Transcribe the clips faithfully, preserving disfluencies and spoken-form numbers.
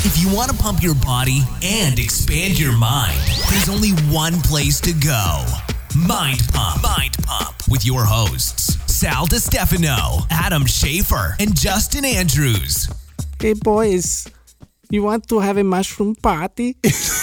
If you want to pump your body and expand your mind, there's only one place to go. Mind Pump. Mind Pump with your hosts, Sal DiStefano, Adam Schafer, and Justin Andrews. Hey, boys. You want to have a mushroom party?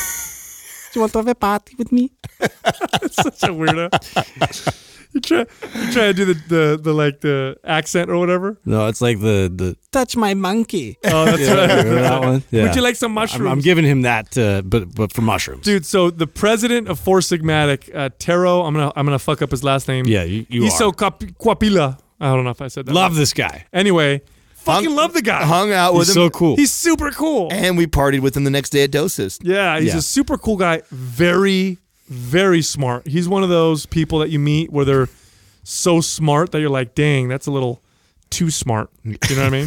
You want to have a party with me? That's such a weirdo. You try, you try to do the, the, the like the accent or whatever. No, it's like the the touch my monkey. Oh, that's yeah, what I, remember that one. Yeah. Would you like some mushrooms? I'm, I'm giving him that, uh, but but for mushrooms, dude. So the president of Four Sigmatic, uh, Tero, I'm gonna I'm gonna fuck up his last name. Yeah, you, you Iso are. Quapila. I don't know if I said that. Love right. this guy. Anyway, fucking hung, love the guy. Hung out with He's him. so cool. He's super cool. And we partied with him the next day at Doses. Yeah, he's Yeah. a super cool guy. Very, very smart. He's one of those people that you meet where they're so smart that you're like, dang, that's a little too smart. You know what I mean?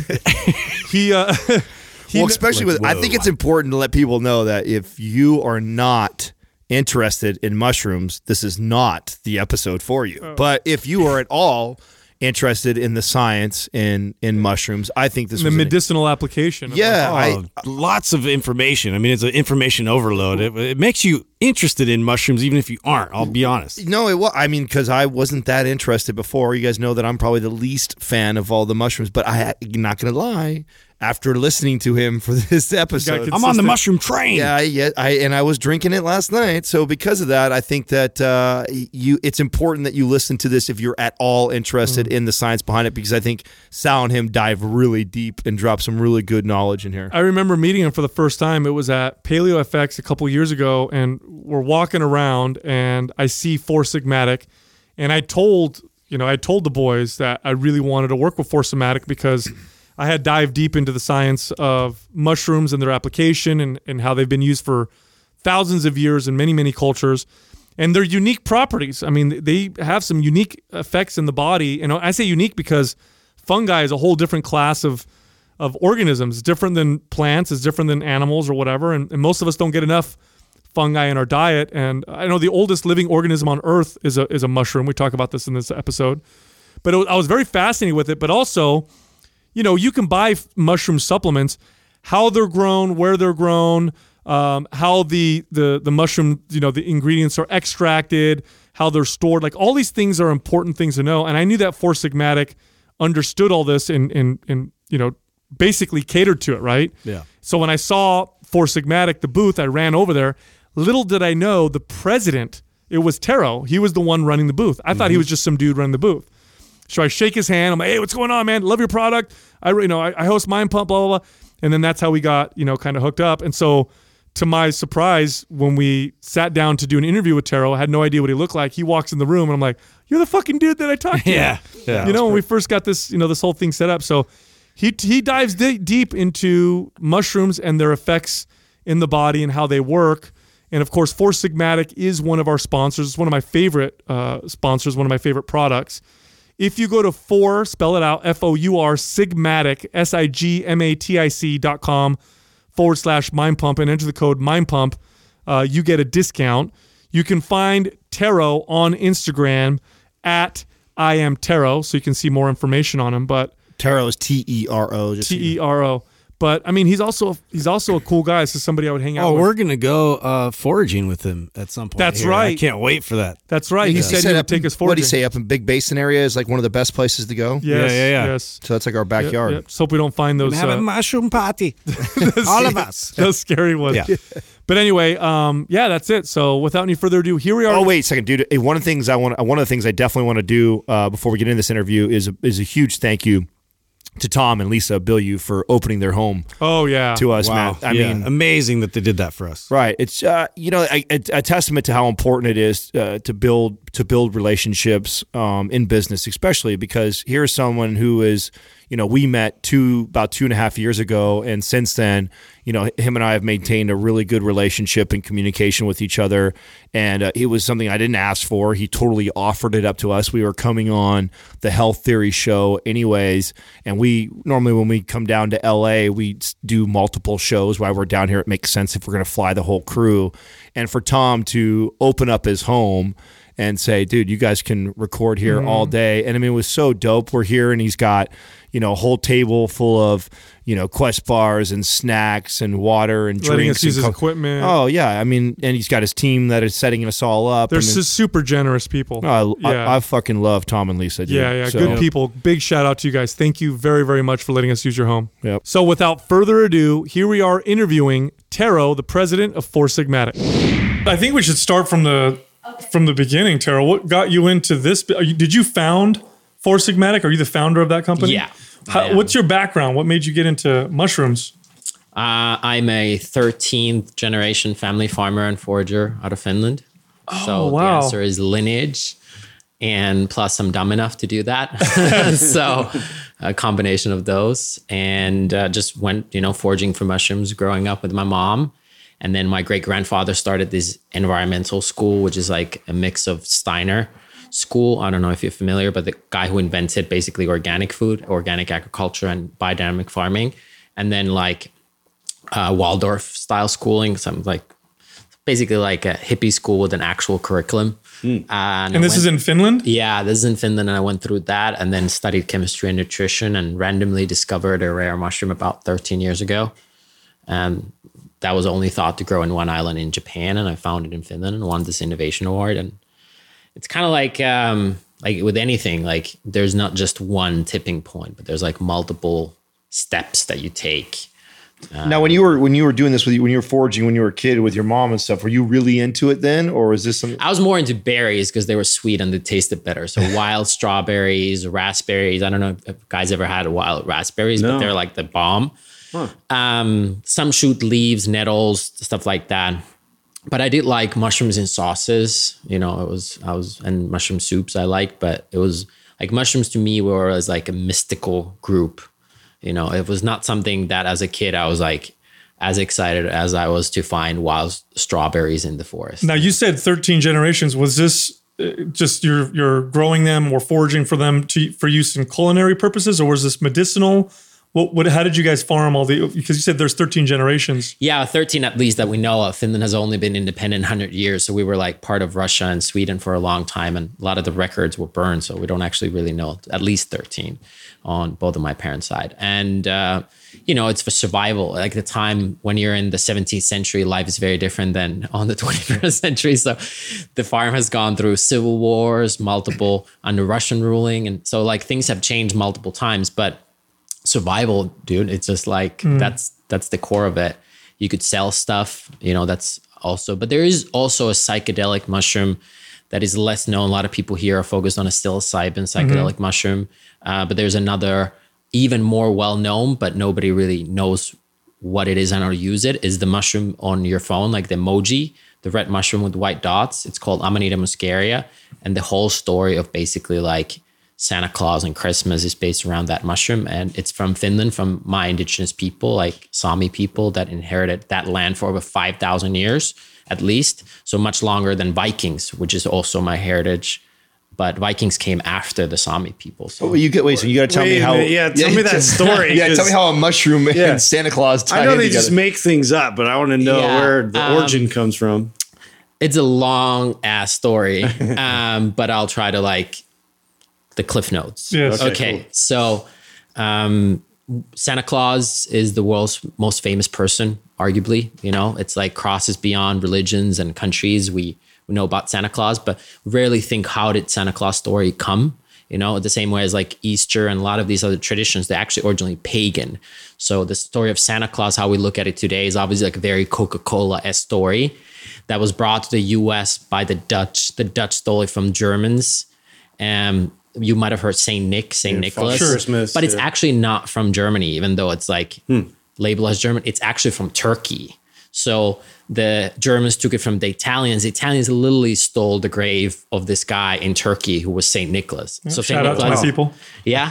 he, uh, he well, especially like, with, I whoa. think it's important to let people know that if you are not interested in mushrooms, this is not the episode for you. Oh. But if you are at all interested in the science in in mushrooms, I think this the was an- medicinal application. of Yeah, like, Oh, I- lots of information. I mean, it's an information overload. It, it makes you interested in mushrooms, even if you aren't. I'll be honest. No, it was. I mean, because I wasn't that interested before. You guys know that I'm probably the least fan of all the mushrooms. But I, I'm not going to lie. After listening to him for this episode, I'm on the mushroom train. Yeah, yeah, I and I was drinking it last night. So because of that, I think that uh, you it's important that you listen to this if you're at all interested mm. in the science behind it, because I think Sal and him dive really deep and drop some really good knowledge in here. I remember meeting him for the first time. It was at Paleo F X a couple years ago, and we're walking around, and I see Four Sigmatic, and I told you know I told the boys that I really wanted to work with Four Sigmatic because I had dived deep into the science of mushrooms and their application and, and how they've been used for thousands of years in many, many cultures. And their unique properties. I mean, they have some unique effects in the body. And I say unique because fungi is a whole different class of of organisms. It's different than plants. It's different than animals or whatever. And, and most of us don't get enough fungi in our diet. And I know the oldest living organism on Earth is a, is a mushroom. We talk about this in this episode. But it was, I was very fascinated with it. But also, you know, you can buy f- mushroom supplements, how they're grown, where they're grown, um, how the, the the mushroom, you know, the ingredients are extracted, how they're stored. Like all these things are important things to know. And I knew that Four Sigmatic understood all this and, and, and you know, basically catered to it, right? Yeah. So when I saw Four Sigmatic, the booth, I ran over there. Little did I know the president, it was Tero. He was the one running the booth. I mm-hmm. thought he was just some dude running the booth. So I shake his hand. I'm like, hey, what's going on, man? Love your product. I, you know, I, I host Mind Pump, blah, blah, blah. And then that's how we got, you know, kind of hooked up. And so to my surprise, when we sat down to do an interview with Tero, I had no idea what he looked like. He walks in the room and I'm like, you're the fucking dude that I talked to. Yeah. yeah you know, when we first got this, you know, this whole thing set up. So he he dives di- deep into mushrooms and their effects in the body and how they work. And of course, Four Sigmatic is one of our sponsors. It's one of my favorite uh, sponsors, one of my favorite products. If you go to four, spell it out, F O U R, Sigmatic, S I G M A T I C dot com forward slash Mind Pump and enter the code Mind Pump, uh, you get a discount. You can find Tero on Instagram at I am Tero, so you can see more information on him. But Tero is T E R O. T E R O. But I mean, he's also he's also a cool guy. This is somebody I would hang out Oh, with. we're gonna go uh, foraging with him at some point. That's here. right. I can't wait for that. That's right. He He said said he would up take in- us What forward. did he say? Up in Big Basin area is like one of the best places to go. Yes, Yeah, yeah, yeah. yes. So that's like our backyard. Yep, yep. Just hope we don't find those. Have uh, a mushroom party. All of us. those scary ones. Yeah. But anyway, um, yeah, that's it. So without any further ado, here we are. Oh wait a second, dude! Hey, One of the things I want, one of the things I definitely want to do uh, before we get into this interview is a, is a huge thank you to Tom and Lisa Bilyeu for opening their home Oh yeah. to us, Wow. man. I Yeah. mean, amazing that they did that for us. right? It's uh, you know a, a, a testament to how important it is uh, to build to build relationships um, in business, especially because here's someone who is, you know, we met two about two and a half years ago, and since then, you know, him and I have maintained a really good relationship and communication with each other. And uh, it was something I didn't ask for. He totally offered it up to us. We were coming on the Health Theory show anyways, and we normally when we come down to L A, we do multiple shows. While we're down here, it makes sense if we're going to fly the whole crew. And for Tom to open up his home and say, dude, you guys can record here mm. all day. And I mean, it was so dope. We're here and he's got, you know, a whole table full of, you know, Quest bars and snacks and water and letting drinks. us use and his co- equipment. Oh, yeah. I mean, and he's got his team that is setting us all up. They're I mean, just super generous people. I, yeah. I, I fucking love Tom and Lisa. Dude. Yeah, yeah, so, good people. Big shout out to you guys. Thank you very, very much for letting us use your home. Yep. So without further ado, here we are interviewing Taro, the president of Four Sigmatic. I think we should start from the okay. from the beginning, Taro. What got you into this? Are you, did you found Four Sigmatic? Are you the founder of that company? Yeah. How, what's your background? What made you get into mushrooms? Uh, I'm a thirteenth generation family farmer and forager out of Finland. Oh, so wow. the answer is lineage. And plus I'm dumb enough to do that. So a combination of those, and uh, just went, you know, foraging for mushrooms growing up with my mom. And then my great grandfather started this environmental school, which is like a mix of Steiner school. I don't know if you're familiar, but the guy who invented basically organic food, organic agriculture and biodynamic farming. And then like uh, Waldorf style schooling, some like basically like a hippie school with an actual curriculum. Mm. Uh, and and this went, is in Finland? Yeah, this is in Finland. And I went through that and then studied chemistry and nutrition and randomly discovered a rare mushroom about thirteen years ago. And that was only thought to grow in one island in Japan. And I found it in Finland and won this innovation award. And it's kind of like, um, like with anything, like there's not just one tipping point, but there's like multiple steps that you take. Um, now, when you were when you were doing this, with when you were foraging, when you were a kid with your mom and stuff, were you really into it then, or is this something? I was more into berries because they were sweet and they tasted better. So wild strawberries, raspberries. I don't know if guys ever had wild raspberries, no. but they're like the bomb. Huh. Um, some shoot leaves, nettles, stuff like that. But I did like mushrooms in sauces. You know, it was I was and mushroom soups I liked, but it was like mushrooms to me were as like a mystical group. You know, it was not something that as a kid I was like as excited as I was to find wild strawberries in the forest. Now, you said thirteen generations. Was this just you're you're growing them or foraging for them to for use in culinary purposes, or was this medicinal? What, what, how did you guys farm all the, because you said there's thirteen generations. Yeah, thirteen at least that we know of. Finland has only been independent one hundred years. So we were like part of Russia and Sweden for a long time. And a lot of the records were burned. So we don't actually really know, at least thirteen on both of my parents' side. And, uh, you know, it's for survival. Like the time when you're in the seventeenth century, life is very different than on the twenty-first century. So the farm has gone through civil wars, multiple under Russian ruling. And so like things have changed multiple times, but survival, dude, it's just like mm. that's that's the core of it. You could sell stuff, you know, that's also, but there is also a psychedelic mushroom that is less known. A lot of people here are focused on a psilocybin psychedelic mm-hmm. mushroom, uh, but there's another even more well-known, but nobody really knows what it is and how to use it, is the mushroom on your phone, like the emoji, the red mushroom with white dots. It's called Amanita muscaria, and the whole story of basically like Santa Claus and Christmas is based around that mushroom. And it's from Finland, from my indigenous people, like Sami people that inherited that land for over five thousand years, at least. So much longer than Vikings, which is also my heritage. But Vikings came after the Sami people. So oh, you get, wait, so you got to tell wait me how. Minute, yeah, tell yeah, me that story. Yeah, tell me how a mushroom yeah. and Santa Claus tie I know in they together. just make things up, but I want to know yeah, where the um, origin comes from. It's a long ass story, um, but I'll try to like the cliff notes. Yes. Okay. Okay, cool. So um, Santa Claus is the world's most famous person, arguably. You know, it's like crosses beyond religions and countries. We, we know about Santa Claus, but rarely think, how did Santa Claus story come? You know, the same way as like Easter and a lot of these other traditions, they're actually originally pagan. So the story of Santa Claus, how we look at it today, is obviously like a very Coca-Cola-esque story that was brought to the U S by the Dutch. The Dutch stole it from Germans. Um, you might have heard Saint Nick, Saint yeah, Nicholas, Christmas, but it's yeah. actually not from Germany, even though it's like hmm. labeled as German. It's actually from Turkey. So the Germans took it from the Italians. The Italians literally stole the grave of this guy in Turkey who was Saint Nicholas. Yeah, so shout Saint out Nicholas, to my people. Yeah.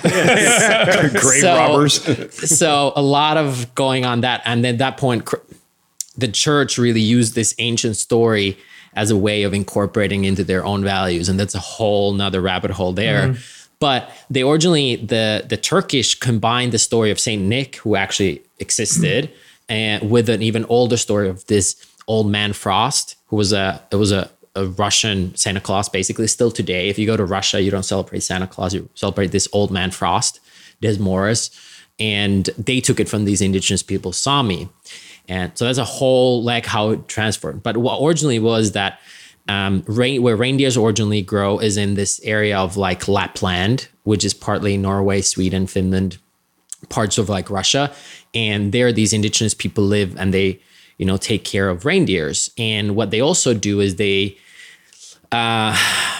grave so, robbers. So a lot of going on that. And then at that point, the church really used this ancient story as a way of incorporating into their own values. And that's a whole nother rabbit hole there. Mm. But they originally, the, the Turkish combined the story of Saint Nick, who actually existed, and with an even older story of this old man Frost, who was a, it was a a Russian Santa Claus, basically still today. If you go to Russia, you don't celebrate Santa Claus, you celebrate this old man Frost, Des Morris. And they took it from these indigenous people, Sami. And so that's a whole like how it transferred. But what originally was that um, rain, where reindeers originally grow is in this area of like Lapland, which is partly Norway, Sweden, Finland, parts of like Russia. And there these indigenous people live and they, you know, take care of reindeers. And what they also do is they uh,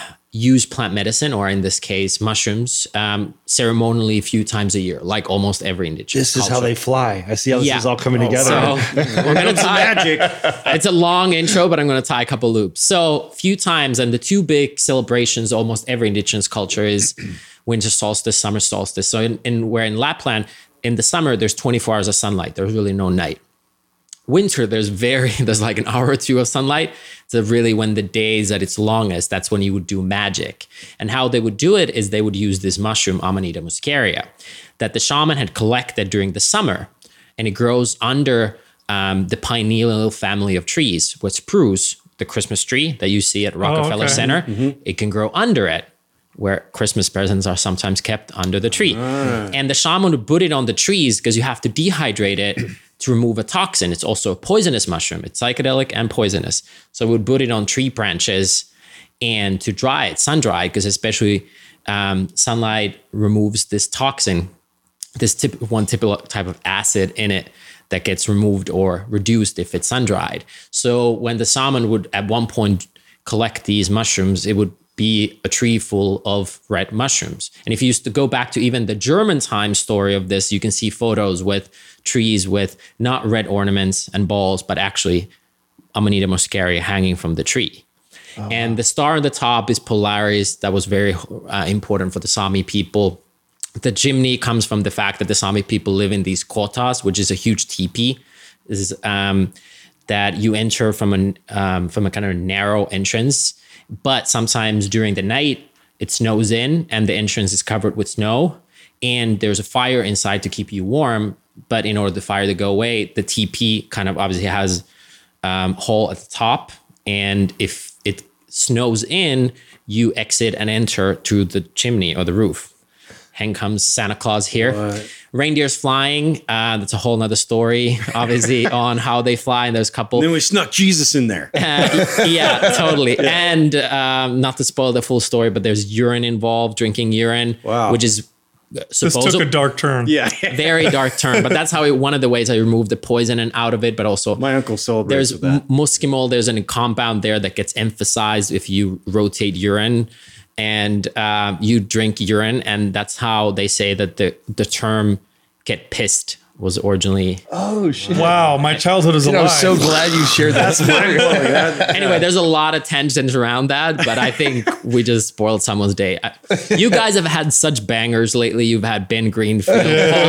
use plant medicine, or in this case, mushrooms, um, ceremonially a few times a year, like almost every indigenous This is culture. how they fly. I see how this Yeah. is all coming together. So we're gonna tie magic. It's a long intro, but I'm gonna tie a couple loops. So few times, and the two big celebrations almost every indigenous culture is winter solstice, summer solstice. So in, in where in Lapland, in the summer, there's twenty-four hours of sunlight. There's really no night. Winter, there's very, there's like an hour or two of sunlight. So really when the day is at its longest, that's when you would do magic. And how they would do it is they would use this mushroom, Amanita muscaria, that the shaman had collected during the summer. And it grows under um, the pineal family of trees, what's spruce, the Christmas tree that you see at Rockefeller okay. Center. Mm-hmm. It can grow under it, where Christmas presents are sometimes kept under the tree. Ah. And the shaman would put it on the trees because you have to dehydrate it to remove a toxin. It's also a poisonous mushroom. It's psychedelic and poisonous. So we would put it on tree branches and to dry it, sun dry, because especially um, sunlight removes this toxin, this tip, one typical type of acid in it that gets removed or reduced if it's sun dried. So when the shaman would at one point collect these mushrooms, it would be a tree full of red mushrooms. And if you used to go back to even the German time story of this, you can see photos with trees with not red ornaments and balls, but actually Amanita muscaria hanging from the tree. Oh, and wow. The star on the top is Polaris. That was very uh, important for the Sami people. The chimney comes from the fact that the Sami people live in these kotas, which is a huge teepee. This is um, that you enter from a, um, from a kind of narrow entrance. But sometimes during the night, it snows in and the entrance is covered with snow. And there's a fire inside to keep you warm. But in order for the fire to go away, the teepee kind of obviously has a um, hole at the top. And if it snows in, you exit and enter through the chimney or the roof. Hang comes Santa Claus here. What? Reindeers flying. Uh, that's a whole nother story, obviously, on how they fly. And there's a couple. Then we snuck Jesus in there. Uh, yeah, totally. Yeah. And um, not to spoil the full story, but there's urine involved, drinking urine, wow. which is supposed This took a dark turn. Yeah. Very dark turn. But that's how it, one of the ways I removed the poison and out of it. But also, my uncle celebrates there's with that. muscimol. There's a compound there that gets emphasized if you rotate urine. And uh, you drink urine, and that's how they say that the, the term "get pissed" was originally. Oh shit! Wow, my childhood is Dude, alive. I'm so glad you shared that story. Anyway, there's a lot of tensions around that, but I think we just spoiled someone's day. You guys have had such bangers lately. You've had Ben Greenfield,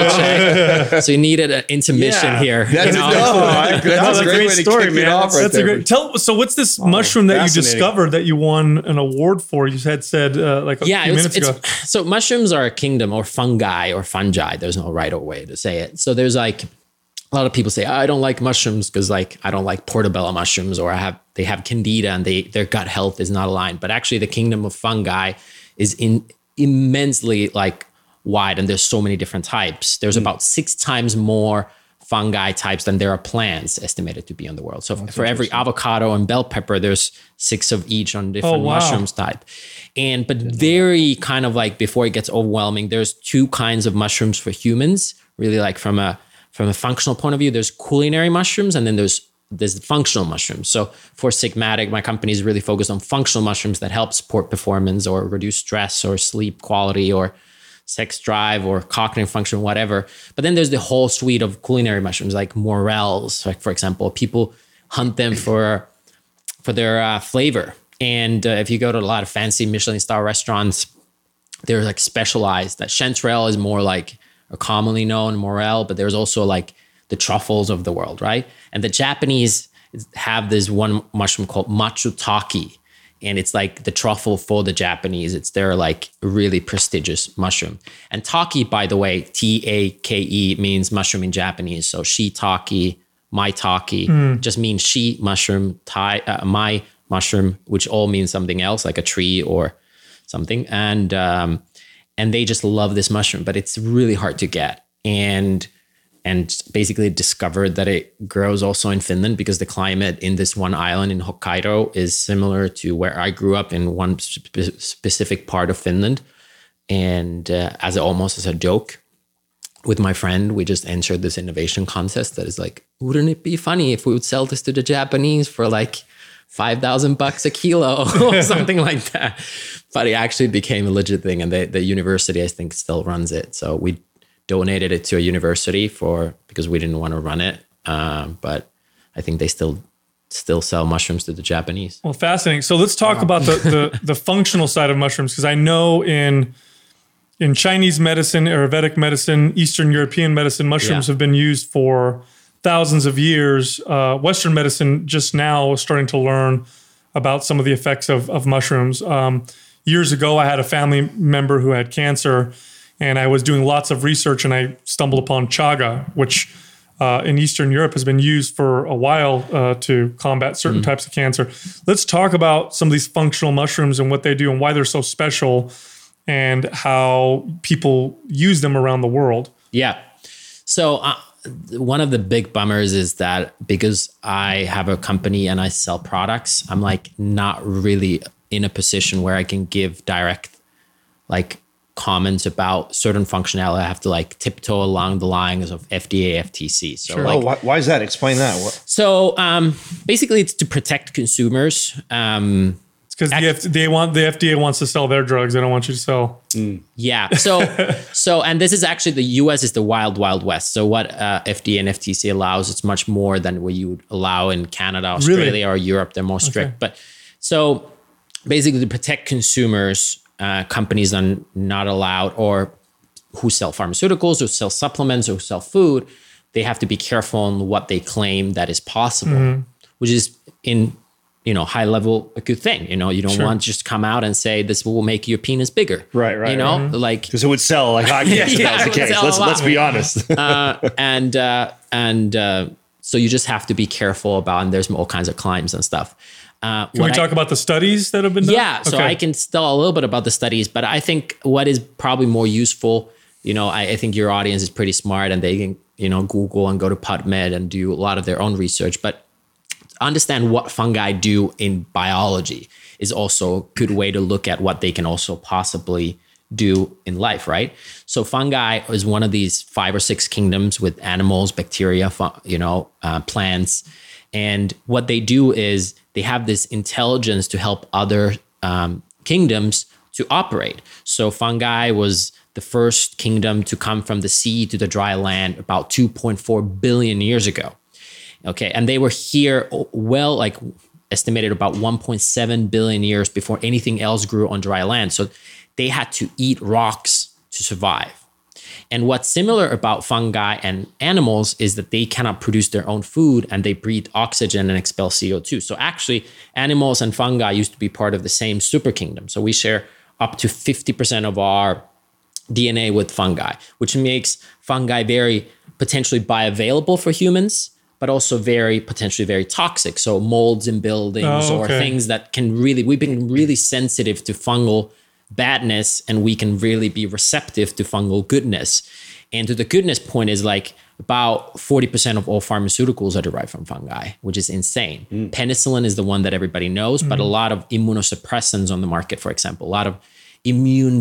Polchek, so you needed an intermission Yeah, here. That's, you know? no, that's, that's a a great, great way to story, kick man. it off right That's there. a great. Tell so what's this mushroom that you fascinating. discovered that you won an award for? You had said uh, like a yeah, few it's, minutes it's, ago. so mushrooms are a kingdom, or fungi, or fungi. There's no right or way to say it. So there's like a lot of people say, oh, I don't like mushrooms because like I don't like portobello mushrooms, or I have they have candida and they their gut health is not aligned. But actually, the kingdom of fungi is in immensely like wide, and there's so many different types. There's mm. about six times more fungi types than there are plants estimated to be in the world. So oh, for every avocado and bell pepper, there's six of each on different oh, wow. mushrooms type. And but very kind of like before it gets overwhelming, there's two kinds of mushrooms for humans. Really, like from a from a functional point of view, there's culinary mushrooms, and then there's there's functional mushrooms. So for Sigmatic, my company is really focused on functional mushrooms that help support performance or reduce stress or sleep quality or sex drive or cognitive function, whatever. But then there's the whole suite of culinary mushrooms like morels, like for example. People hunt them for for their uh, flavor. And uh, if you go to a lot of fancy Michelin star restaurants, they're like specialized. That chanterelle is more like a commonly known morel, but there's also like the truffles of the world, right? And the Japanese have this one mushroom called matsutake. And it's like the truffle for the Japanese. It's their like really prestigious mushroom. And take, by the way, T A K E means mushroom in Japanese. So shiitake, maitake, mm. just means shi mushroom, tai, uh, mai mushroom, which all means something else, like a tree or something. And um, and they just love this mushroom, but it's really hard to get. And and basically discovered that it grows also in Finland because the climate in this one island in Hokkaido is similar to where I grew up in one spe- specific part of Finland. And uh, as a, almost as a joke with my friend, we just entered this innovation contest that is like, wouldn't it be funny if we would sell this to the Japanese for like five thousand bucks a kilo or something like that. But it actually became a legit thing. And the, the university, I think, still runs it. So we donated it to a university for because we didn't want to run it. Uh, but I think they still still sell mushrooms to the Japanese. Well, fascinating. So let's talk wow. about the, the, the functional side of mushrooms, because I know in in Chinese medicine, Ayurvedic medicine, Eastern European medicine, mushrooms yeah. have been used for thousands of years. Uh, Western medicine just now is starting to learn about some of the effects of, of mushrooms. Um, years ago, I had a family member who had cancer, and I was doing lots of research, and I stumbled upon chaga, which uh, in Eastern Europe has been used for a while uh, to combat certain mm. types of cancer. Let's talk about some of these functional mushrooms and what they do and why they're so special and how people use them around the world. Yeah. So uh, one of the big bummers is that because I have a company and I sell products, I'm like not really in a position where I can give direct like comments about certain functionality. I have to like tiptoe along the lines of F D A, F T C. So sure. like, oh, why, why is that? Explain that. What? So um, basically it's to protect consumers. Um, Because the F D A want the F D A wants to sell their drugs. They don't want you to sell. Mm. Yeah. So, so, and this is actually the U S is the wild, wild west. So what uh, F D A and F T C allows, it's much more than what you would allow in Canada, Australia, really? Or Europe. They're more strict. Okay. But so basically to protect consumers, uh, companies are not allowed, or who sell pharmaceuticals, who sell supplements, or who sell food, they have to be careful on what they claim that is possible, mm-hmm. which is in you know, high level, a good thing. You know, you don't sure. want to just come out and say this will make your penis bigger. Right, right. You know, right. like because it would sell like hockey yeah, if that was the case. Let's let's be honest. uh, and uh, and uh, so you just have to be careful about. And there's all kinds of claims and stuff. Uh, can we talk I, about the studies that have been done? Yeah. So okay. I can tell a little bit about the studies, but I think what is probably more useful. You know, I, I think your audience is pretty smart, and they can you know Google and go to PubMed and do a lot of their own research, but understand what fungi do in biology is also a good way to look at what they can also possibly do in life, right? So fungi is one of these five or six kingdoms with animals, bacteria, you know, uh, plants. And what they do is they have this intelligence to help other um, kingdoms to operate. So fungi was the first kingdom to come from the sea to the dry land about two point four billion years ago. Okay, and they were here well, like estimated about one point seven billion years before anything else grew on dry land. So they had to eat rocks to survive. And what's similar about fungi and animals is that they cannot produce their own food, and they breathe oxygen and expel C O two. So actually, animals and fungi used to be part of the same super kingdom. So we share up to fifty percent of our D N A with fungi, which makes fungi very potentially bioavailable for humans, but also very potentially very toxic. So molds in buildings oh, okay. or things that can really, we've been really sensitive to fungal badness, and we can really be receptive to fungal goodness. And to the goodness point is like about forty percent of all pharmaceuticals are derived from fungi, which is insane. Mm. Penicillin is the one that everybody knows, mm. but a lot of immunosuppressants on the market, for example, a lot of immune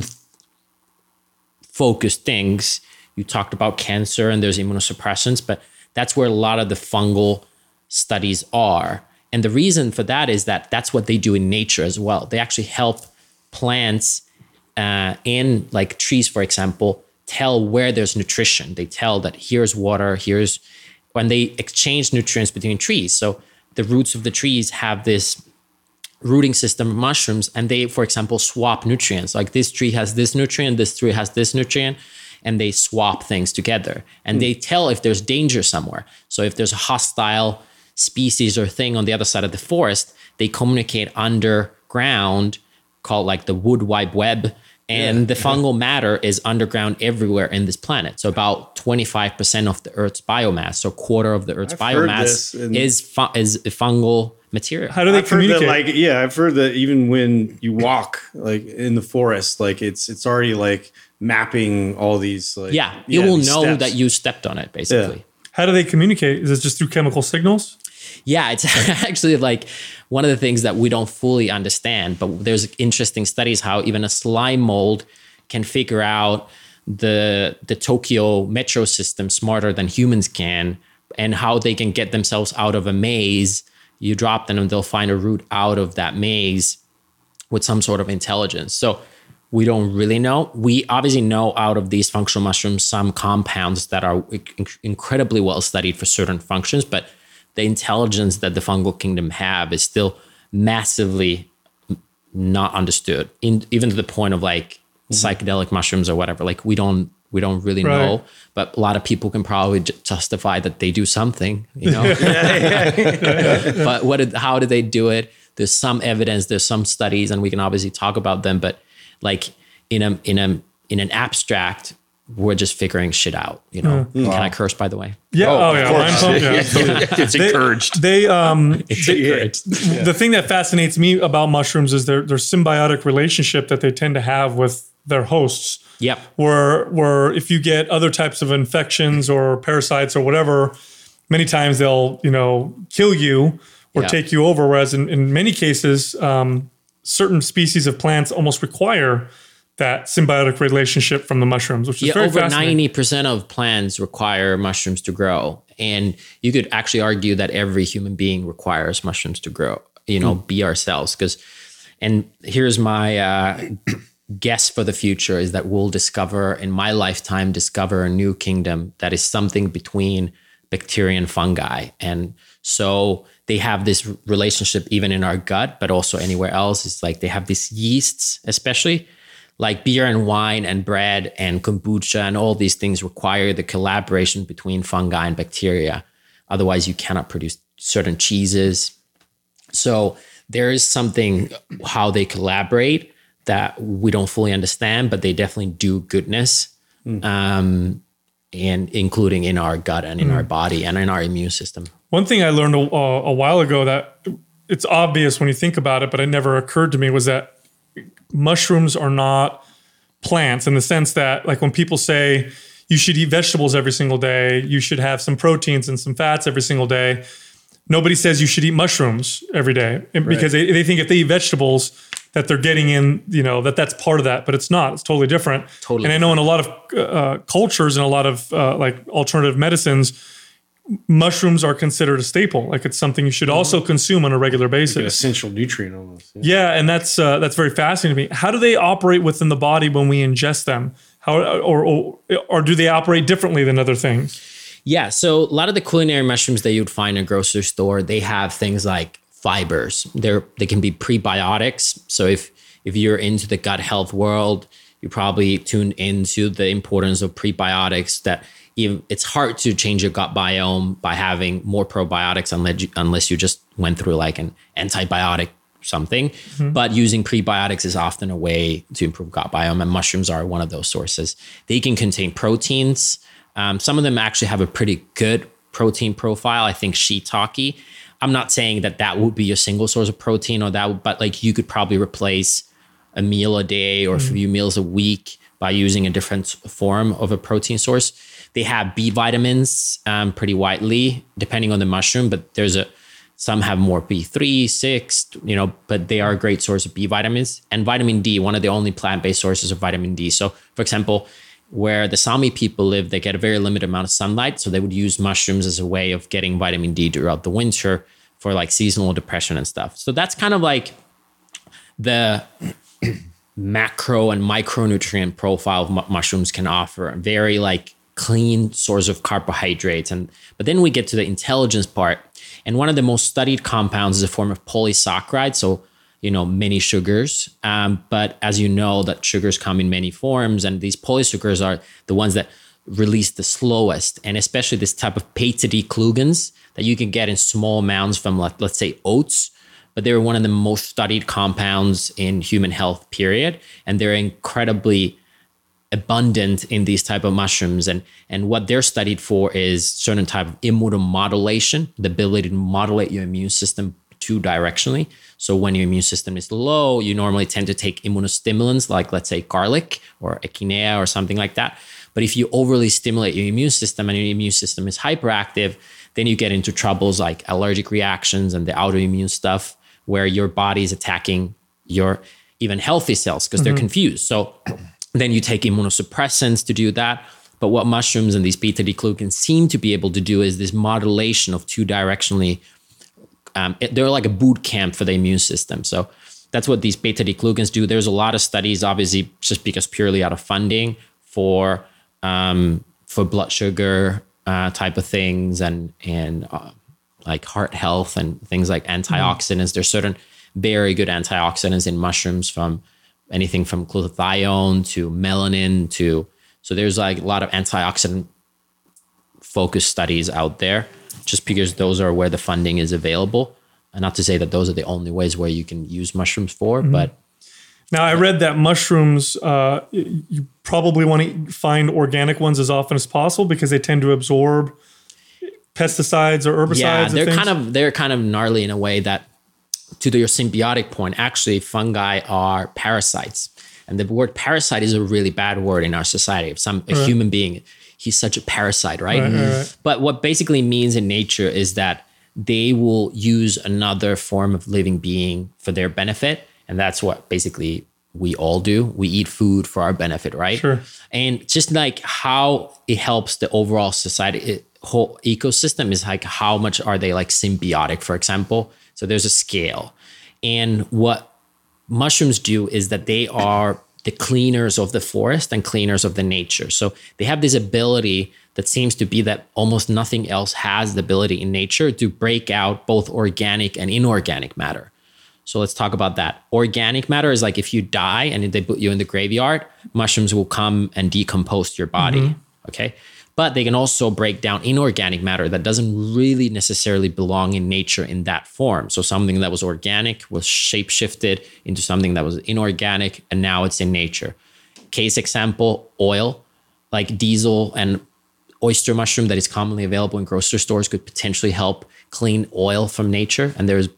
focused things. You talked about cancer and there's immunosuppressants, but that's where a lot of the fungal studies are. And the reason for that is that that's what they do in nature as well. They actually help plants uh, in like trees, for example, tell where there's nutrition. They tell that here's water, here's when they exchange nutrients between trees. So the roots of the trees have this rooting system of mushrooms, and they, for example, swap nutrients. Like this tree has this nutrient, this tree has this nutrient, and they swap things together. And mm. they tell if there's danger somewhere. So if there's a hostile species or thing on the other side of the forest, they communicate underground, called like the wood wide web, And Yeah. the fungal matter is underground everywhere in this planet. So about twenty-five percent of the Earth's biomass, so a quarter of the Earth's I've heard biomass this and- is fu- is fungal material. How do they I've heard that, communicate? like, yeah, I've heard that even when you walk, like in the forest, like it's it's already like mapping all these, like, Yeah, it will these know steps. that you stepped on it, basically. How do they communicate? Is it just through chemical signals? Yeah, it's actually like one of the things that we don't fully understand, but there's interesting studies how even a slime mold can figure out the the Tokyo metro system smarter than humans can, and how they can get themselves out of a maze. You drop them and they'll find a route out of that maze with some sort of intelligence. So we don't really know. We obviously know out of these functional mushrooms some compounds that are inc- incredibly well studied for certain functions, but the intelligence that the fungal kingdom have is still massively not understood, in, even to the point of like psychedelic mushrooms or whatever. Like we don't we don't really Right. know, but a lot of people can probably ju- justify that they do something, you know. But what did, how did they do it? There's some evidence, there's some studies, and we can obviously talk about them. But like in a in a in an abstract, we're just figuring shit out. You know. Can I curse, by the way? Yeah. Oh, of yeah. course. Mind pump, yeah, absolutely. It's encouraged. They um It's they- great. the thing that fascinates me about mushrooms is their their symbiotic relationship that they tend to have with their hosts. Yep. Where where if you get other types of infections or parasites or whatever, many times they'll, you know, kill you or Yeah. take you over. Whereas in, in many cases, um, certain species of plants almost require that symbiotic relationship from the mushrooms, which is Yeah, very over fascinating. ninety percent of plants require mushrooms to grow. And you could actually argue that every human being requires mushrooms to grow, you know, be ourselves. Because, and here's my uh, guess for the future is that we'll discover, in my lifetime, discover a new kingdom that is something between bacteria and fungi. And so they have this relationship even in our gut, but also anywhere else. It's like they have these yeasts, especially like beer and wine and bread and kombucha and all these things require the collaboration between fungi and bacteria. Otherwise, you cannot produce certain cheeses. So there is something how they collaborate that we don't fully understand, but they definitely do goodness, um, and including in our gut and in our body and in our immune system. One thing I learned a, a while ago that it's obvious when you think about it, but it never occurred to me was that mushrooms are not plants in the sense that, like, when people say you should eat vegetables every single day, you should have some proteins and some fats every single day, nobody says you should eat mushrooms every day. And because they, they think if they eat vegetables that they're getting in, you know, that that's part of that, but it's not. It's totally different. Totally And I know in a lot of uh, cultures and a lot of uh, like alternative medicines, mushrooms are considered a staple. Like it's something you should also consume on a regular An basis. essential nutrient almost. Yeah. Yeah, and that's uh, that's very fascinating to me. How do they operate within the body when we ingest them? How or or, or do they operate differently than other things? Yeah, so a lot of the culinary mushrooms that you'd find in a grocery store, they have things like fibers. They're they can be prebiotics. So if if you're into the gut health world, you probably tuned into the importance of prebiotics. That even, it's hard to change your gut biome by having more probiotics unless you, unless you just went through like an antibiotic something. Mm-hmm. But using prebiotics is often a way to improve gut biome, and mushrooms are one of those sources. They can contain proteins. Um, some of them actually have a pretty good protein profile. I think shiitake. I'm not saying that that would be your single source of protein or that, but like you could probably replace a meal a day or mm-hmm. a few meals a week by using a different form of a protein source. They have B vitamins um, pretty widely, depending on the mushroom, but there's a some have more B three, six, you know, but they are a great source of B vitamins. And vitamin D, one of the only plant-based sources of vitamin D. So, for example, where the Sami people live, they get a very limited amount of sunlight. So they would use mushrooms as a way of getting vitamin D throughout the winter for like seasonal depression and stuff. So that's kind of like the macro and micronutrient profile of mu- mushrooms can offer. A very like clean source of carbohydrates. And but then we get to the intelligence part. And one of the most studied compounds is a form of polysaccharide. So, you know, many sugars. Um, but as you know, that sugars come in many forms. And these polysugars are the ones that release the slowest. And especially this type of beta-D glucans that you can get in small amounts from, like, let's say, oats. but they were one of the most studied compounds in human health, period. And they're incredibly abundant in these type of mushrooms. And, and what they're studied for is certain type of immunomodulation, the ability to modulate your immune system two directionally. So when your immune system is low, you normally tend to take immunostimulants like, let's say, garlic or echinacea or something like that. But if you overly stimulate your immune system and your immune system is hyperactive, then you get into troubles like allergic reactions and the autoimmune stuff where your body is attacking your even healthy cells because mm-hmm. they're confused. So then you take immunosuppressants to do that. But what mushrooms and these beta-declucans seem to be able to do is this modulation of two directionally. Um, it, they're like a boot camp for the immune system. So that's what these beta-declucans do. There's a lot of studies, obviously, just because purely out of funding for um, for blood sugar uh, type of things and and uh, like heart health and things like antioxidants. Mm. There's certain very good antioxidants in mushrooms, from anything from glutathione to melanin to. So there's like a lot of antioxidant focused studies out there, just because those are where the funding is available. And not to say that those are the only ways where you can use mushrooms for, mm-hmm. but. Now, I read that mushrooms, uh, you probably want to find organic ones as often as possible because they tend to absorb pesticides or herbicides. Yeah, they're and kind of they're kind of gnarly in a way that, to your symbiotic point, actually fungi are parasites. And the word parasite is a really bad word in our society. If some a right. human being, he's such a parasite, right? Right, right, right? But what basically means in nature is that they will use another form of living being for their benefit. And that's what basically we all do. We eat food for our benefit, right? Sure. And just like how it helps the overall society, it, whole ecosystem is like how much are they like symbiotic, for example. So there's a scale. And what mushrooms do is that they are the cleaners of the forest and cleaners of the nature. So they have this ability that seems to be that almost nothing else has the ability in nature to break out both organic and inorganic matter. So let's talk about that. Organic matter is like if you die and they put you in the graveyard, mushrooms will come and decompose your body. Mm-hmm. Okay. But they can also break down inorganic matter that doesn't really necessarily belong in nature in that form. So something that was organic was shape-shifted into something that was inorganic, and now it's in nature. Case example, oil, like diesel and oyster mushroom that is commonly available in grocery stores could potentially help clean oil from nature. And there's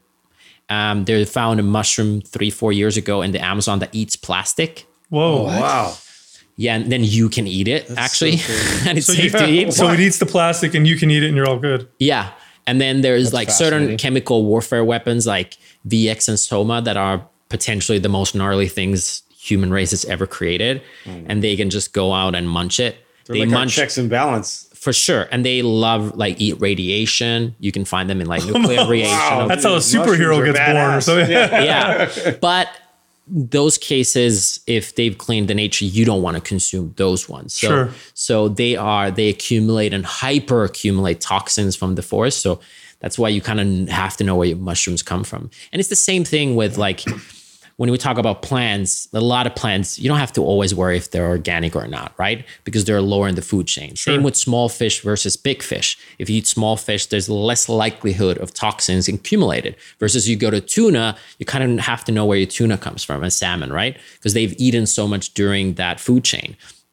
um, they found a mushroom three, four years ago in the Amazon that eats plastic. Whoa. Oh, wow. Yeah, and then you can eat it, That's actually, so and it's So, safe yeah, to eat. so it eats the plastic and you can eat it and you're all good. Yeah, and then there's That's like certain fascinating. chemical warfare weapons like V X and Soma that are potentially the most gnarly things human race has ever created, mm. and they can just go out and munch it. They're they like our munch checks and balance. for sure, and they love like eat radiation. You can find them in like nuclear radiation. Wow. That's how a Mushrooms superhero are gets born. badass. So yeah. Yeah, but those cases, if they've cleaned the nature, you don't want to consume those ones. So, Sure. so they are, they accumulate and hyper accumulate toxins from the forest. So that's why you kind of have to know where your mushrooms come from. And it's the same thing with like, when we talk about plants, a lot of plants, you don't have to always worry if they're organic or not, right? Because they're lower in the food chain. Sure. Same with small fish versus big fish. If you eat small fish, there's less likelihood of toxins accumulated. Versus you go to tuna, you kind of have to know where your tuna comes from, and salmon, right? Because they've eaten so much during that food chain.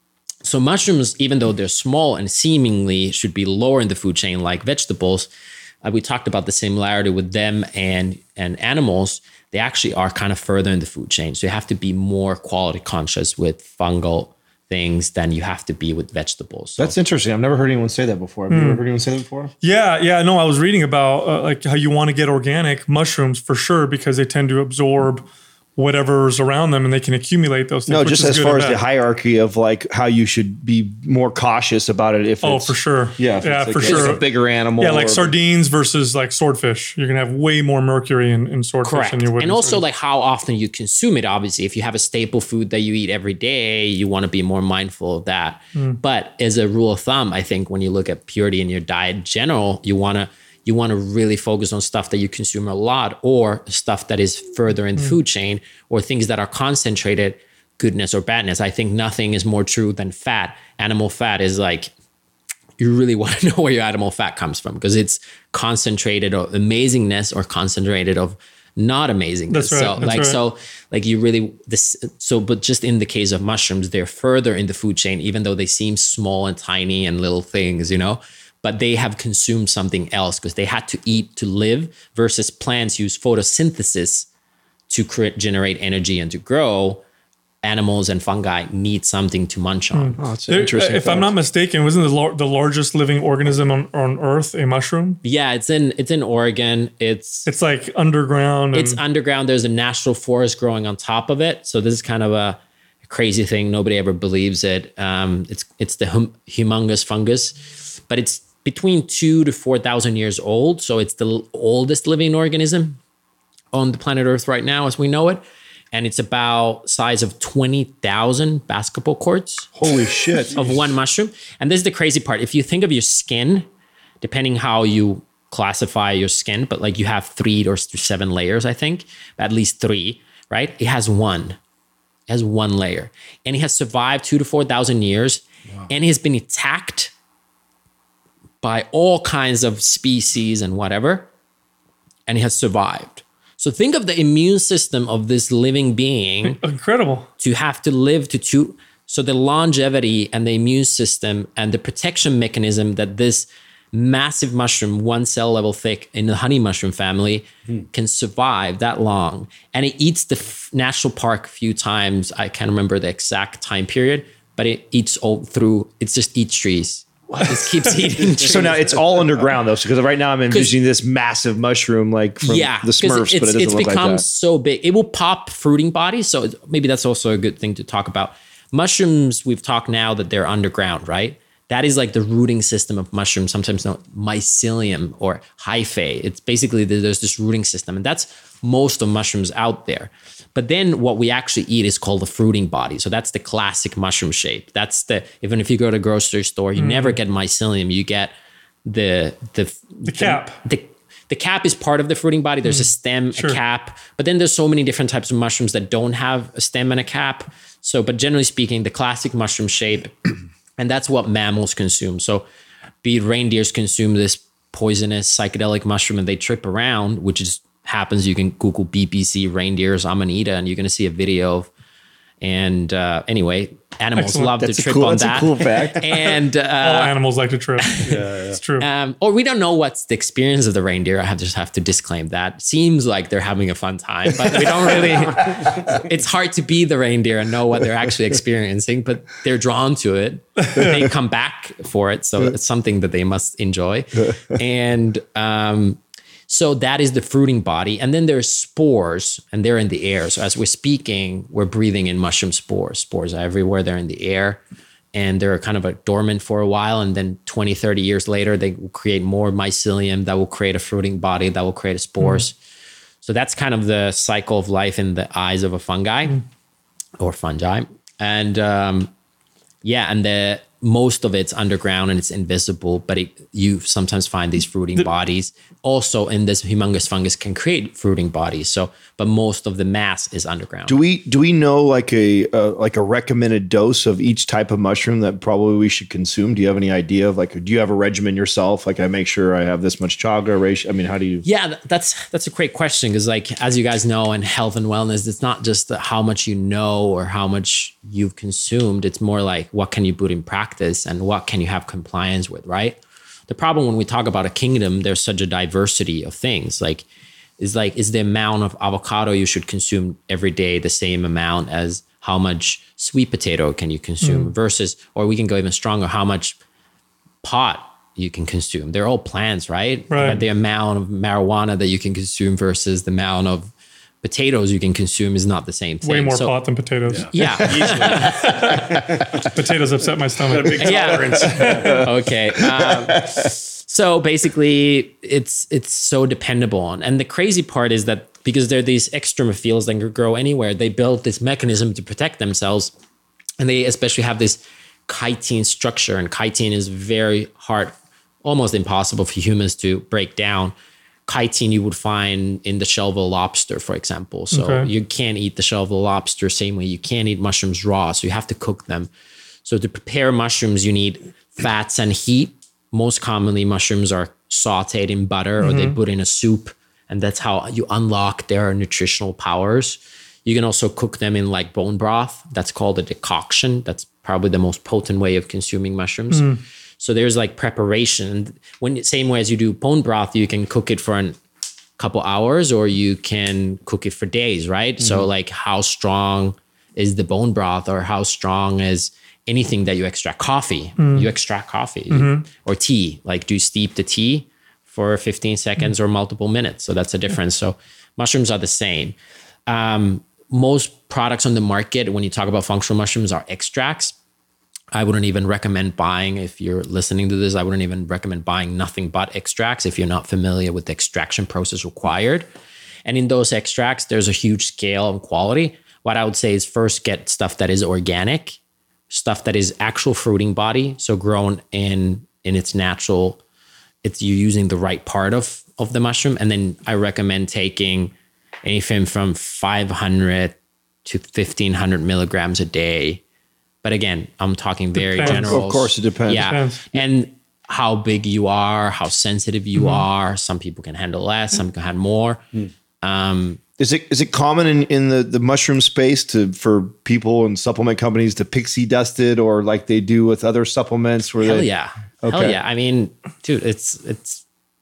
So mushrooms, even though they're small and seemingly should be lower in the food chain like vegetables, uh, we talked about the similarity with them and, and animals. They actually are kind of further in the food chain. So you have to be more quality conscious with fungal things than you have to be with vegetables. So That's interesting. I've never heard anyone say that before. Have you ever heard anyone say that before? Yeah, yeah. No, I was reading about uh, like how you want to get organic mushrooms for sure because they tend to absorb whatever's around them and they can accumulate those things. No, which just is as good far and as the bad. hierarchy of like how you should be more cautious about it. If Oh, it's, for sure. yeah, if yeah, it's for like, sure. It's a bigger animal. Yeah, like or- sardines versus like swordfish. You're gonna have way more mercury in, in swordfish correct. than you would. And in also sardines. like how often you consume it. Obviously, if you have a staple food that you eat every day, you want to be more mindful of that. Mm. But as a rule of thumb, I think when you look at purity in your diet in general, you want to you want to really focus on stuff that you consume a lot or stuff that is further in the Mm. food chain or things that are concentrated, goodness or badness. I think nothing is more true than fat. Animal fat is like, you really want to know where your animal fat comes from because it's concentrated of amazingness or concentrated of not amazing. That's right, So that's like right. so like you really this so but just in the case of mushrooms, they're further in the food chain, even though they seem small and tiny and little things, you know, but they have consumed something else because they had to eat to live, versus plants use photosynthesis to create, generate energy and to grow. Animals and fungi need something to munch on. Oh, it's There- interesting. if I'm not mistaken, wasn't the, lar- the largest living organism on, on Earth a mushroom? Yeah, it's in it's in Oregon. It's It's like underground. And it's underground. There's a national forest growing on top of it. So this is kind of a crazy thing. Nobody ever believes it. Um, it's it's the hum, humongous fungus, but it's between two to four thousand years old. So it's the l- oldest living organism on the planet Earth right now, as we know it. And it's about size of twenty thousand basketball courts Holy shit. of one mushroom. And this is the crazy part. If you think of your skin, depending how you classify your skin, but like you have three or seven layers, I think, at least three, right? It has one. It has one layer. And it has survived two to four thousand years. Wow. And it has been attacked by all kinds of species and whatever. And it has survived. So think of the immune system of this living being incredible. to have to live to two. So the longevity and the immune system and the protection mechanism that this massive mushroom, one cell level thick in the honey mushroom family, mm. can survive that long. And it eats the f- national park a few times. I can't remember the exact time period, but it eats all through, it just eats trees. It just keeps eating trees. So now it's all underground though, because right now I'm envisioning this massive mushroom like from yeah, the Smurfs, it's, but it doesn't it's look become like that. so big. It will pop fruiting bodies. So maybe that's also a good thing to talk about. Mushrooms, we've talked now that they're underground, right? That is like the rooting system of mushrooms, sometimes known mycelium or hyphae. It's basically there's this rooting system, and that's most of mushrooms out there. But then what we actually eat is called the fruiting body. So that's the classic mushroom shape. That's the, even if you go to a grocery store, you mm. never get mycelium. You get the the the cap. The, the, the cap is part of the fruiting body. There's mm. a stem, sure. a cap, but then there's so many different types of mushrooms that don't have a stem and a cap. So, but generally speaking, the classic mushroom shape, and that's what mammals consume. So be it reindeers consume this poisonous psychedelic mushroom and they trip around, which is happens. You can Google B B C reindeers Amanita and you're going to see a video of, and uh, anyway, animals Excellent. love that's to trip cool, on that's that. A cool fact. And uh, all animals like to trip. yeah, yeah, it's true. Um, or we don't know what's the experience of the reindeer. I have to just have to disclaim that. Seems like they're having a fun time, but we don't really. It's hard to be the reindeer and know what they're actually experiencing, but they're drawn to it. They come back for it, so it's something that they must enjoy. And um, so that is the fruiting body. And then there's spores, and they're in the air. So as we're speaking, we're breathing in mushroom spores. Spores are everywhere. They're in the air. And they're kind of a dormant for a while. And then twenty, thirty years later, they will create more mycelium that will create a fruiting body that will create spores. Mm. So that's kind of the cycle of life in the eyes of a fungi mm. or fungi. And um, yeah, and the most of it's underground and it's invisible, but it, you sometimes find these fruiting the, bodies also in this humongous fungus can create fruiting bodies. So, but most of the mass is underground. Do we do we know like a uh, like a recommended dose of each type of mushroom that probably we should consume? Do you have any idea of like, do you have a regimen yourself? Like I make sure I have this much chaga ratio. I mean, how do you? Yeah, that's that's a great question because like as you guys know in health and wellness, it's not just the, how much you know or how much you've consumed. It's more like what can you put in practice and what can you have compliance with, right? The problem when we talk about a kingdom, there's such a diversity of things. Like, is like, is the amount of avocado you should consume every day the same amount as how much sweet potato can you consume mm. versus, or we can go even stronger, how much pot you can consume. They're all plants, right? Right. But the amount of marijuana that you can consume versus the amount of potatoes you can consume is not the same thing. Way more so, pot than potatoes. Yeah. yeah. Potatoes upset my stomach. Got a big tolerance. Yeah. Okay. Um, so basically, it's it's so dependable on. And the crazy part is that because they're these extremophiles that can grow anywhere, they built this mechanism to protect themselves. And they especially have this chitin structure. And chitin is very hard, almost impossible for humans to break down. Chitin you would find in the shell of a lobster, for example. So okay. you can't eat the shell of a lobster same way you can't eat mushrooms raw. So you have to cook them. So to prepare mushrooms, you need fats and heat. Most commonly, mushrooms are sauteed in butter mm-hmm. or they put in a soup And that's how you unlock their nutritional powers. You can also cook them in like bone broth. That's called a decoction. That's probably the most potent way of consuming mushrooms. Mm. So there's like preparation. When same way as you do bone broth, you can cook it for a couple hours or you can cook it for days, right? Mm-hmm. So like how strong is the bone broth or how strong is anything that you extract? Coffee, mm. you extract coffee mm-hmm. or tea. Like do you steep the tea for fifteen seconds mm. or multiple minutes? So that's a difference. So mushrooms are the same. Um, most products on the market, when you talk about functional mushrooms, are extracts. I wouldn't even recommend buying, if you're listening to this, I wouldn't even recommend buying nothing but extracts if you're not familiar with the extraction process required. And in those extracts, there's a huge scale and quality. What I would say is first get stuff that is organic, stuff that is actual fruiting body, so grown in in its natural, it's you using the right part of, of the mushroom. And then I recommend taking anything from five hundred to fifteen hundred milligrams a day. But again, I'm talking very depends. general. Of course, it depends. Yeah. Depends. And how big you are, how sensitive you mm-hmm. are. Some people can handle less, some can handle more. Mm. Um, is it is it common in, in the, the mushroom space to for people and supplement companies to pixie dust it or like they do with other supplements? Where hell they, yeah. Okay. Hell yeah. I mean, dude, it's it's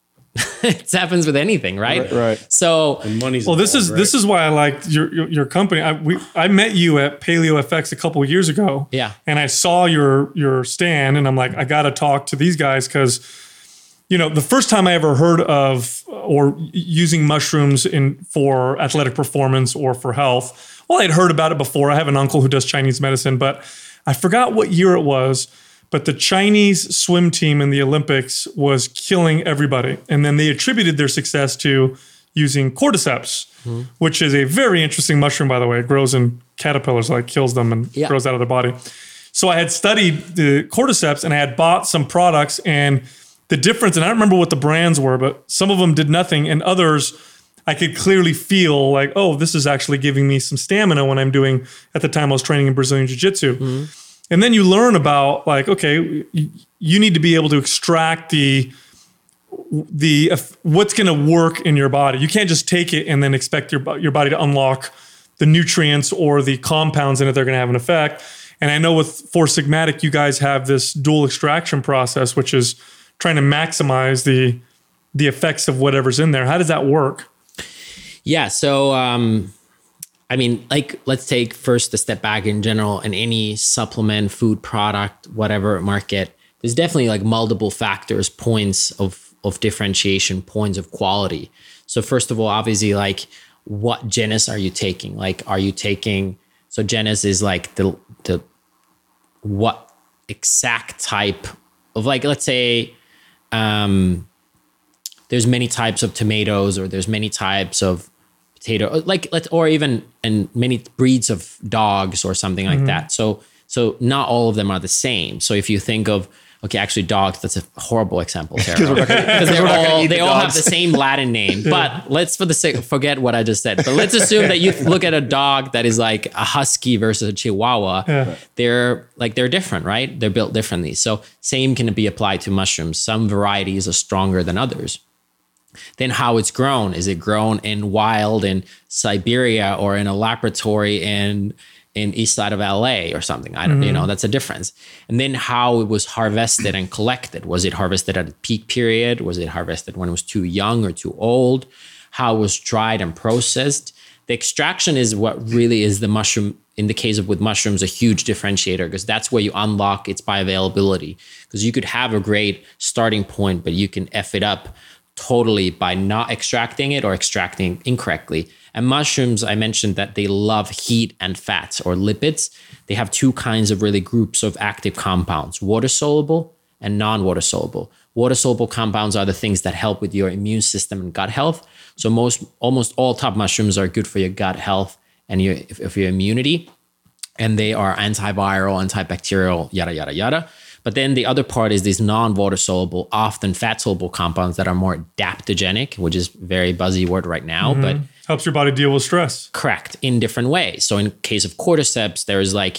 it happens with anything, right? Right. right. So, and money's well, this involved, is right? this is why I liked your your, your company. I we I met you at Paleo F X a couple of years ago. Yeah. And I saw your your stand, and I'm like, I got to talk to these guys because, you know, the first time I ever heard of or using mushrooms in for athletic performance or for health. Well, I'd heard about it before. I have an uncle who does Chinese medicine, but I forgot what year it was. But the Chinese swim team in the Olympics was killing everybody. And then they attributed their success to using cordyceps, mm-hmm. which is a very interesting mushroom, by the way. It grows in caterpillars, like kills them and yeah. grows out of their body. So I had studied the cordyceps and I had bought some products and the difference, and I don't remember what the brands were, but some of them did nothing and others I could clearly feel like, oh, this is actually giving me some stamina when I'm doing, at the time I was training in Brazilian Jiu-Jitsu. Mm-hmm. And then you learn about like, okay, you need to be able to extract the, the what's going to work in your body. You can't just take it and then expect your, your body to unlock the nutrients or the compounds in it that are going to have an effect. And I know with Four Sigmatic, you guys have this dual extraction process, which is trying to maximize the, the effects of whatever's in there. How does that work? Yeah. So, um, I mean, like, let's take first a step back in general in any supplement, food product, whatever market, there's definitely like multiple factors, points of, of differentiation, points of quality. So first of all, obviously, like what genus are you taking? Like, are you taking, so genus is like the, the, what exact type of like, let's say, um, there's many types of tomatoes or there's many types of potato, like let or even and many breeds of dogs or something like mm-hmm. that. So so not all of them are the same. So if you think of okay, actually dogs, that's a horrible example, Sarah, because they're all they the all dogs. have the same Latin name. Yeah. But let's for the sake forget what I just said. But let's assume that you look at a dog that is like a husky versus a Chihuahua. Yeah. They're like they're different, right? They're built differently. So same can be applied to mushrooms. Some varieties are stronger than others. Then how it's grown. Is it grown in wild in Siberia or in a laboratory in in east side of L A or something? I don't, mm-hmm. you know, that's a difference. And then how it was harvested and collected. Was it harvested at a peak period? Was it harvested when it was too young or too old? How it was dried and processed? The extraction is what really is the mushroom, in the case of with mushrooms, a huge differentiator because that's where you unlock its bioavailability. Because you could have a great starting point, but you can F it up totally by not extracting it or extracting incorrectly. And mushrooms, I mentioned that they love heat and fats or lipids. They have two kinds of really groups of active compounds, water soluble and non-water soluble. Water soluble compounds are the things that help with your immune system and gut health. So most, almost all top mushrooms are good for your gut health and your, for your immunity. And they are antiviral, antibacterial, yada, yada, yada. But then the other part is these non-water soluble, often fat soluble compounds that are more adaptogenic, which is a very buzzy word right now, mm-hmm. but helps your body deal with stress. Correct, in different ways. So in case of cordyceps, there's like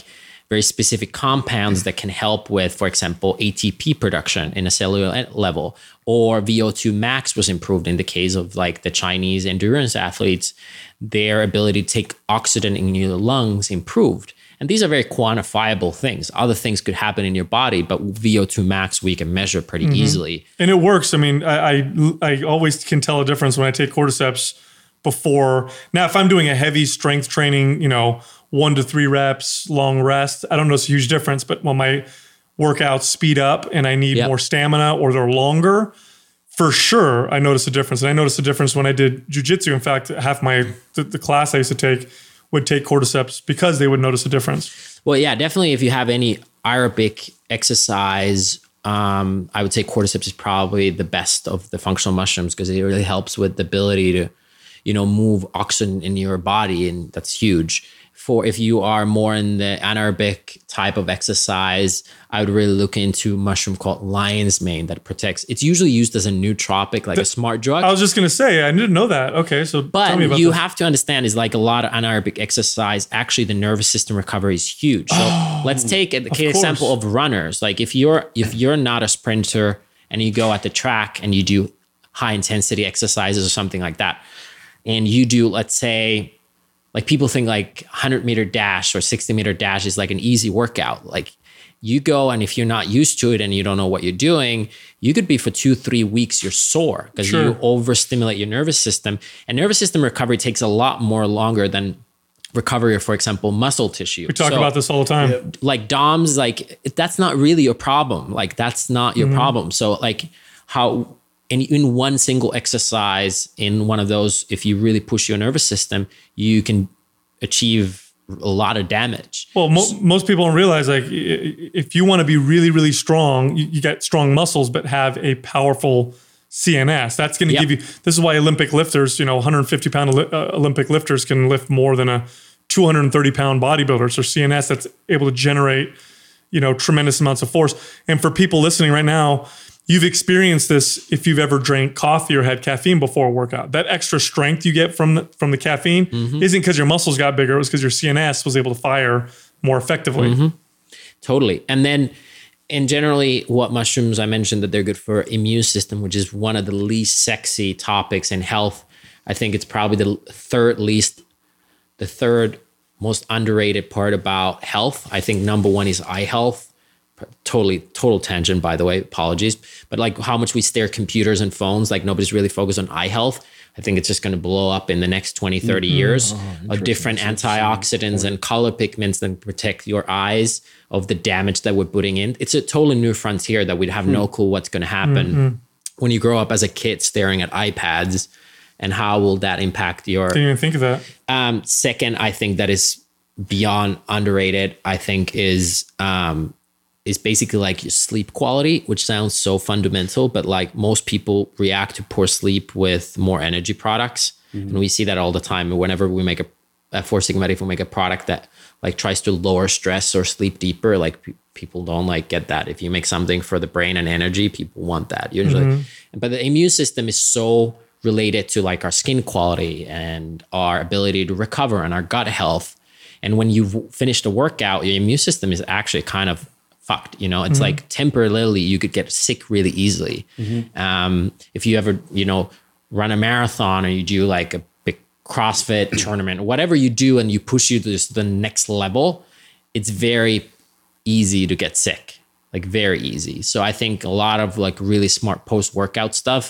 very specific compounds that can help with, for example, A T P production in a cellular level, or V O two max was improved in the case of like the Chinese endurance athletes. Their ability to take oxygen in your lungs improved. And these are very quantifiable things. Other things could happen in your body, but V O two max we can measure pretty mm-hmm. easily. And it works. I mean, I, I I always can tell a difference when I take cordyceps before. Now, if I'm doing a heavy strength training, you know, one to three reps, long rest, I don't know it's a huge difference. But when my workouts speed up and I need yep. more stamina or they're longer, for sure, I notice a difference. And I noticed a difference when I did jujitsu. In fact, half my the, the class I used to take would take cordyceps because they would notice a difference. Well, yeah, definitely. If you have any aerobic exercise, um, I would say cordyceps is probably the best of the functional mushrooms because it really helps with the ability to, you know, move oxygen in your body, and that's huge. For if you are more in the anaerobic type of exercise, I would really look into a mushroom called lion's mane that protects. It's usually used as a nootropic, like the, a smart drug. I was just going to say, I didn't know that. Okay, so but tell me about you this. have to understand is like a lot of anaerobic exercise, actually the nervous system recovery is huge. So oh, let's take the case example of runners. Like if you're if you're not a sprinter and you go at the track and you do high intensity exercises or something like that, and you do, let's say, like people think like one hundred meter dash or sixty meter dash is like an easy workout. Like you go and if you're not used to it and you don't know what you're doing, you could be for two, three weeks, you're sore because sure. you overstimulate your nervous system. And nervous system recovery takes a lot more longer than recovery of, for example, muscle tissue. We talk so, about this all the time. Yeah. Like D O M S, like that's not really your problem. Like that's not your mm-hmm. problem. So like how... And in one single exercise, in one of those, if you really push your nervous system, you can achieve a lot of damage. Well, mo- most people don't realize, like, if you want to be really, really strong, you, you get strong muscles, but have a powerful C N S. That's going to yep. give you, this is why Olympic lifters, you know, one hundred fifty pound uh, Olympic lifters can lift more than a two hundred thirty pound bodybuilder. So C N S that's able to generate, you know, tremendous amounts of force. And for people listening right now, you've experienced this if you've ever drank coffee or had caffeine before a workout. That extra strength you get from the, from the caffeine mm-hmm. isn't because your muscles got bigger. It was because your C N S was able to fire more effectively. Mm-hmm. Totally. And then, and generally what mushrooms, I mentioned that they're good for immune system, which is one of the least sexy topics in health. I think it's probably the third least, the third most underrated part about health. I think number one is eye health. Totally, total tangent, by the way, apologies. But like how much we stare at computers and phones, like nobody's really focused on eye health. I think it's just going to blow up in the next twenty, thirty mm-hmm. years oh, of different antioxidants and color pigments that protect your eyes of the damage that we're putting in. It's a totally new frontier that we'd have mm-hmm. no clue what's going to happen mm-hmm. when you grow up as a kid staring at iPads, and how will that impact your... Didn't even think of that. Um, second, I think that is beyond underrated, I think is... Um, is basically like your sleep quality, which sounds so fundamental, but like most people react to poor sleep with more energy products. Mm-hmm. And we see that all the time. Whenever we make a, at Four Sigma, if we make a product that like tries to lower stress or sleep deeper, like pe- people don't like get that. If you make something for the brain and energy, people want that usually. Mm-hmm. But the immune system is so related to like our skin quality and our ability to recover and our gut health. And when you've finished a workout, your immune system is actually kind of fucked, you know, it's mm-hmm. like temporarily you could get sick really easily. Mm-hmm. Um, if you ever, you know, run a marathon or you do like a big CrossFit tournament, whatever you do, and you push you to just the next level, it's very easy to get sick, like very easy. So I think a lot of like really smart post-workout stuff,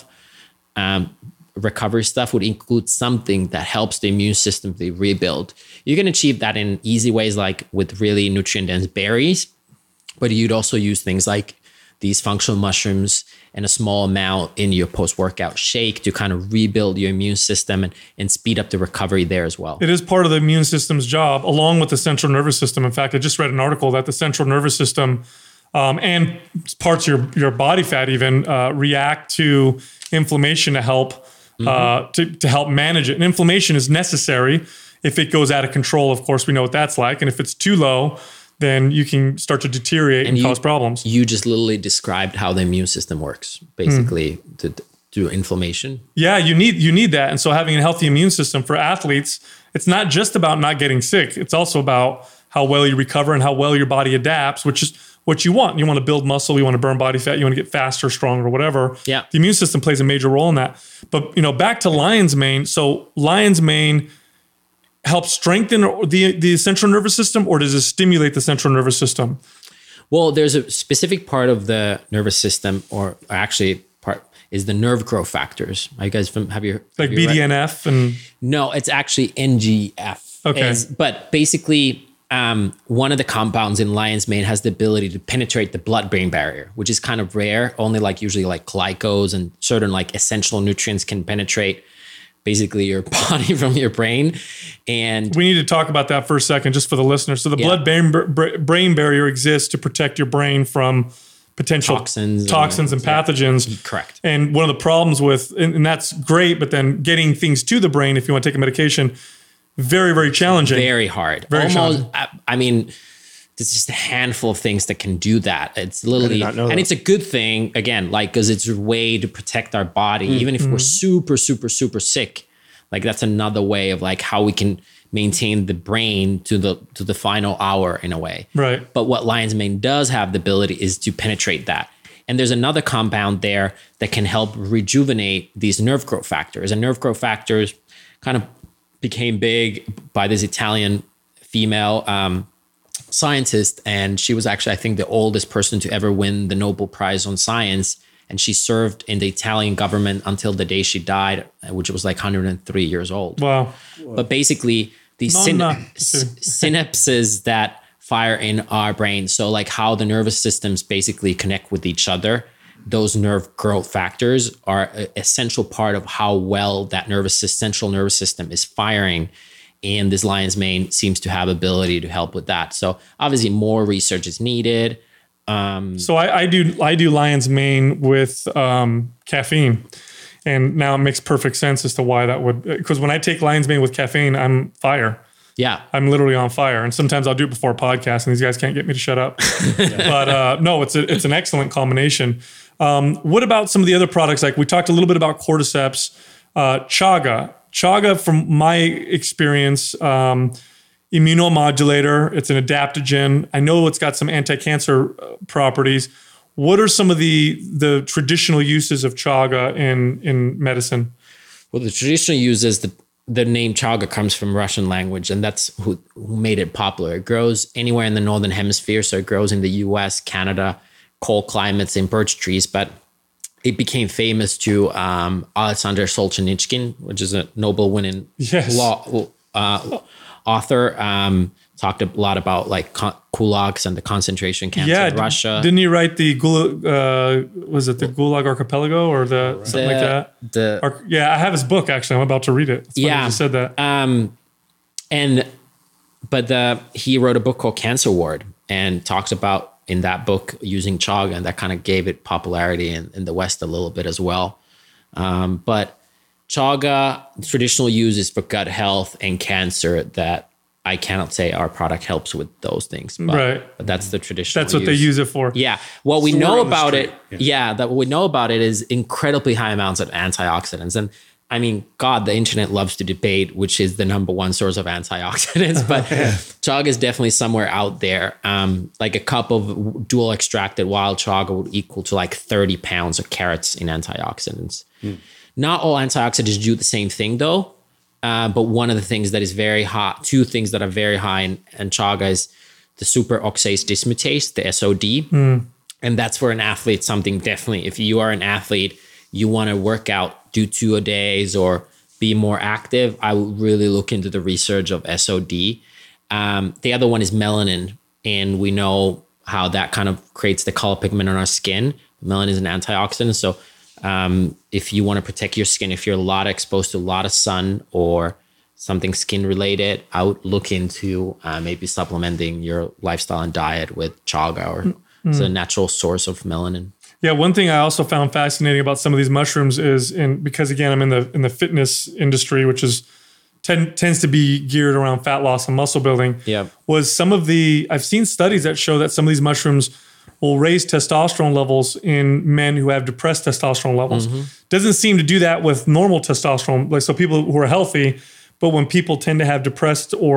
um, recovery stuff would include something that helps the immune system to rebuild. You can achieve that in easy ways, like with really nutrient-dense berries. But you'd also use things like these functional mushrooms and a small amount in your post-workout shake to kind of rebuild your immune system and, and speed up the recovery there as well. It is part of the immune system's job, along with the central nervous system. In fact, I just read an article that the central nervous system um, and parts of your, your body fat even uh, react to inflammation to help mm-hmm. uh, to, to help manage it. And inflammation is necessary. If it goes out of control, of course, we know what that's like. And if it's too low, then you can start to deteriorate and, and you, cause problems. You just literally described how the immune system works, basically, mm. to, to do inflammation. Yeah, you need you need that. And so having a healthy immune system for athletes, it's not just about not getting sick. It's also about how well you recover and how well your body adapts, which is what you want. You want to build muscle, you want to burn body fat, you want to get faster, stronger, whatever. Yeah. The immune system plays a major role in that. But, you know, back to lion's mane. So lion's mane helps strengthen the, the central nervous system, or does it stimulate the central nervous system? Well, there's a specific part of the nervous system, or actually part is the nerve growth factors. Are you guys from, have you Like have you B D read- N F and... No, it's actually N G F. Okay. Is- but basically, um, one of the compounds in lion's mane has the ability to penetrate the blood-brain barrier, which is kind of rare. Only like usually like glycos and certain like essential nutrients can penetrate basically your body from your brain. And we need to talk about that for a second, just for the listeners. So the Yeah. blood-brain brain barrier exists to protect your brain from potential Toxins toxins and- and, pathogens. Correct. And one of the problems with, and, and that's great, but then getting things to the brain, if you want to take a medication, very, very challenging. very hard. Very Almost, challenging. I, I mean, there's just a handful of things that can do that. It's literally, not know and that. it's a good thing, again, like, because it's a way to protect our body. Mm-hmm. Even if we're super, super, super sick, like that's another way of like how we can maintain the brain to the to the final hour in a way. Right. But what lion's mane does have the ability is to penetrate that. And there's another compound there that can help rejuvenate these nerve growth factors. And nerve growth factors kind of became big by this Italian female um, scientist. And she was actually, I think, the oldest person to ever win the Nobel Prize on Science. And she served in the Italian government until the day she died, which was like one hundred three years old. Wow. But basically, these syn- Nonna. s- synapses that fire in our brain, so like how the nervous systems basically connect with each other, those nerve growth factors are an essential part of how well that nervous sys- central nervous system is firing. And this lion's mane seems to have ability to help with that. So obviously, more research is needed. So I, I do I do lion's mane with um, caffeine, and now it makes perfect sense as to why that would. Because when I take lion's mane with caffeine, I'm fire. Yeah. I'm literally on fire, and sometimes I'll do it before a podcast, and these guys can't get me to shut up. But uh, no, it's a, it's an excellent combination. Um, what about some of the other products? Like we talked a little bit about cordyceps, uh, chaga. Chaga, from my experience, um, immunomodulator. It's an adaptogen. I know it's got some anti-cancer uh, properties. What are some of the the traditional uses of chaga in in medicine? Well, the traditional use is the the name chaga comes from Russian language, and that's who, who made it popular. It grows anywhere in the northern hemisphere, so it grows in the U S, Canada, cold climates, in birch trees. But it became famous to um, Alexander Solzhenitsyn, which is a Nobel-winning Yes. law uh, author. Um, talked a lot about like con- kulaks and the concentration camps Yeah, in d- Russia. Didn't he write the Gulag? Uh, was it the Gulag Archipelago or the something like The- that? the- Ar- yeah, I have his book actually. I'm about to read it. It's funny Yeah. you said that. Um, and but the he wrote a book called Cancer Ward and talks about in that book using chaga, and that kind of gave it popularity in, in the West a little bit as well. Um, but chaga traditional use is for gut health and cancer. That I cannot say our product helps with those things, but, Right. but that's the traditional. That's what they use it for. Yeah. What we It's the know word on the about street. it, yeah. that what we know about it is incredibly high amounts of antioxidants. And I mean, God, the internet loves to debate which is the number one source of antioxidants, but chaga is definitely somewhere out there. Um, like a cup of dual extracted wild chaga would equal to like thirty pounds of carrots in antioxidants. Not all antioxidants do the same thing though. Uh, but one of the things that is very high, two things that are very high in, in chaga is the superoxidase dismutase, the S O D. And that's for an athlete, something definitely, if you are an athlete, you want to work out, do two a days or be more active, I would really look into the research of S O D. Um, the other one is melanin. And we know how that kind of creates the color pigment on our skin. Melanin is an antioxidant. So um, if you want to protect your skin, if you're a lot exposed to a lot of sun or something skin related, I would look into uh, maybe supplementing your lifestyle and diet with chaga, or it's a natural source of melanin. Yeah, one thing I also found fascinating about some of these mushrooms is, in because again, I'm in the in the fitness industry, which is tend, tends to be geared around fat loss and muscle building. Yeah. Was some of the I've seen studies that show that some of these mushrooms will raise testosterone levels in men who have depressed testosterone levels. Doesn't seem to do that with normal testosterone, like so people who are healthy, but when people tend to have depressed or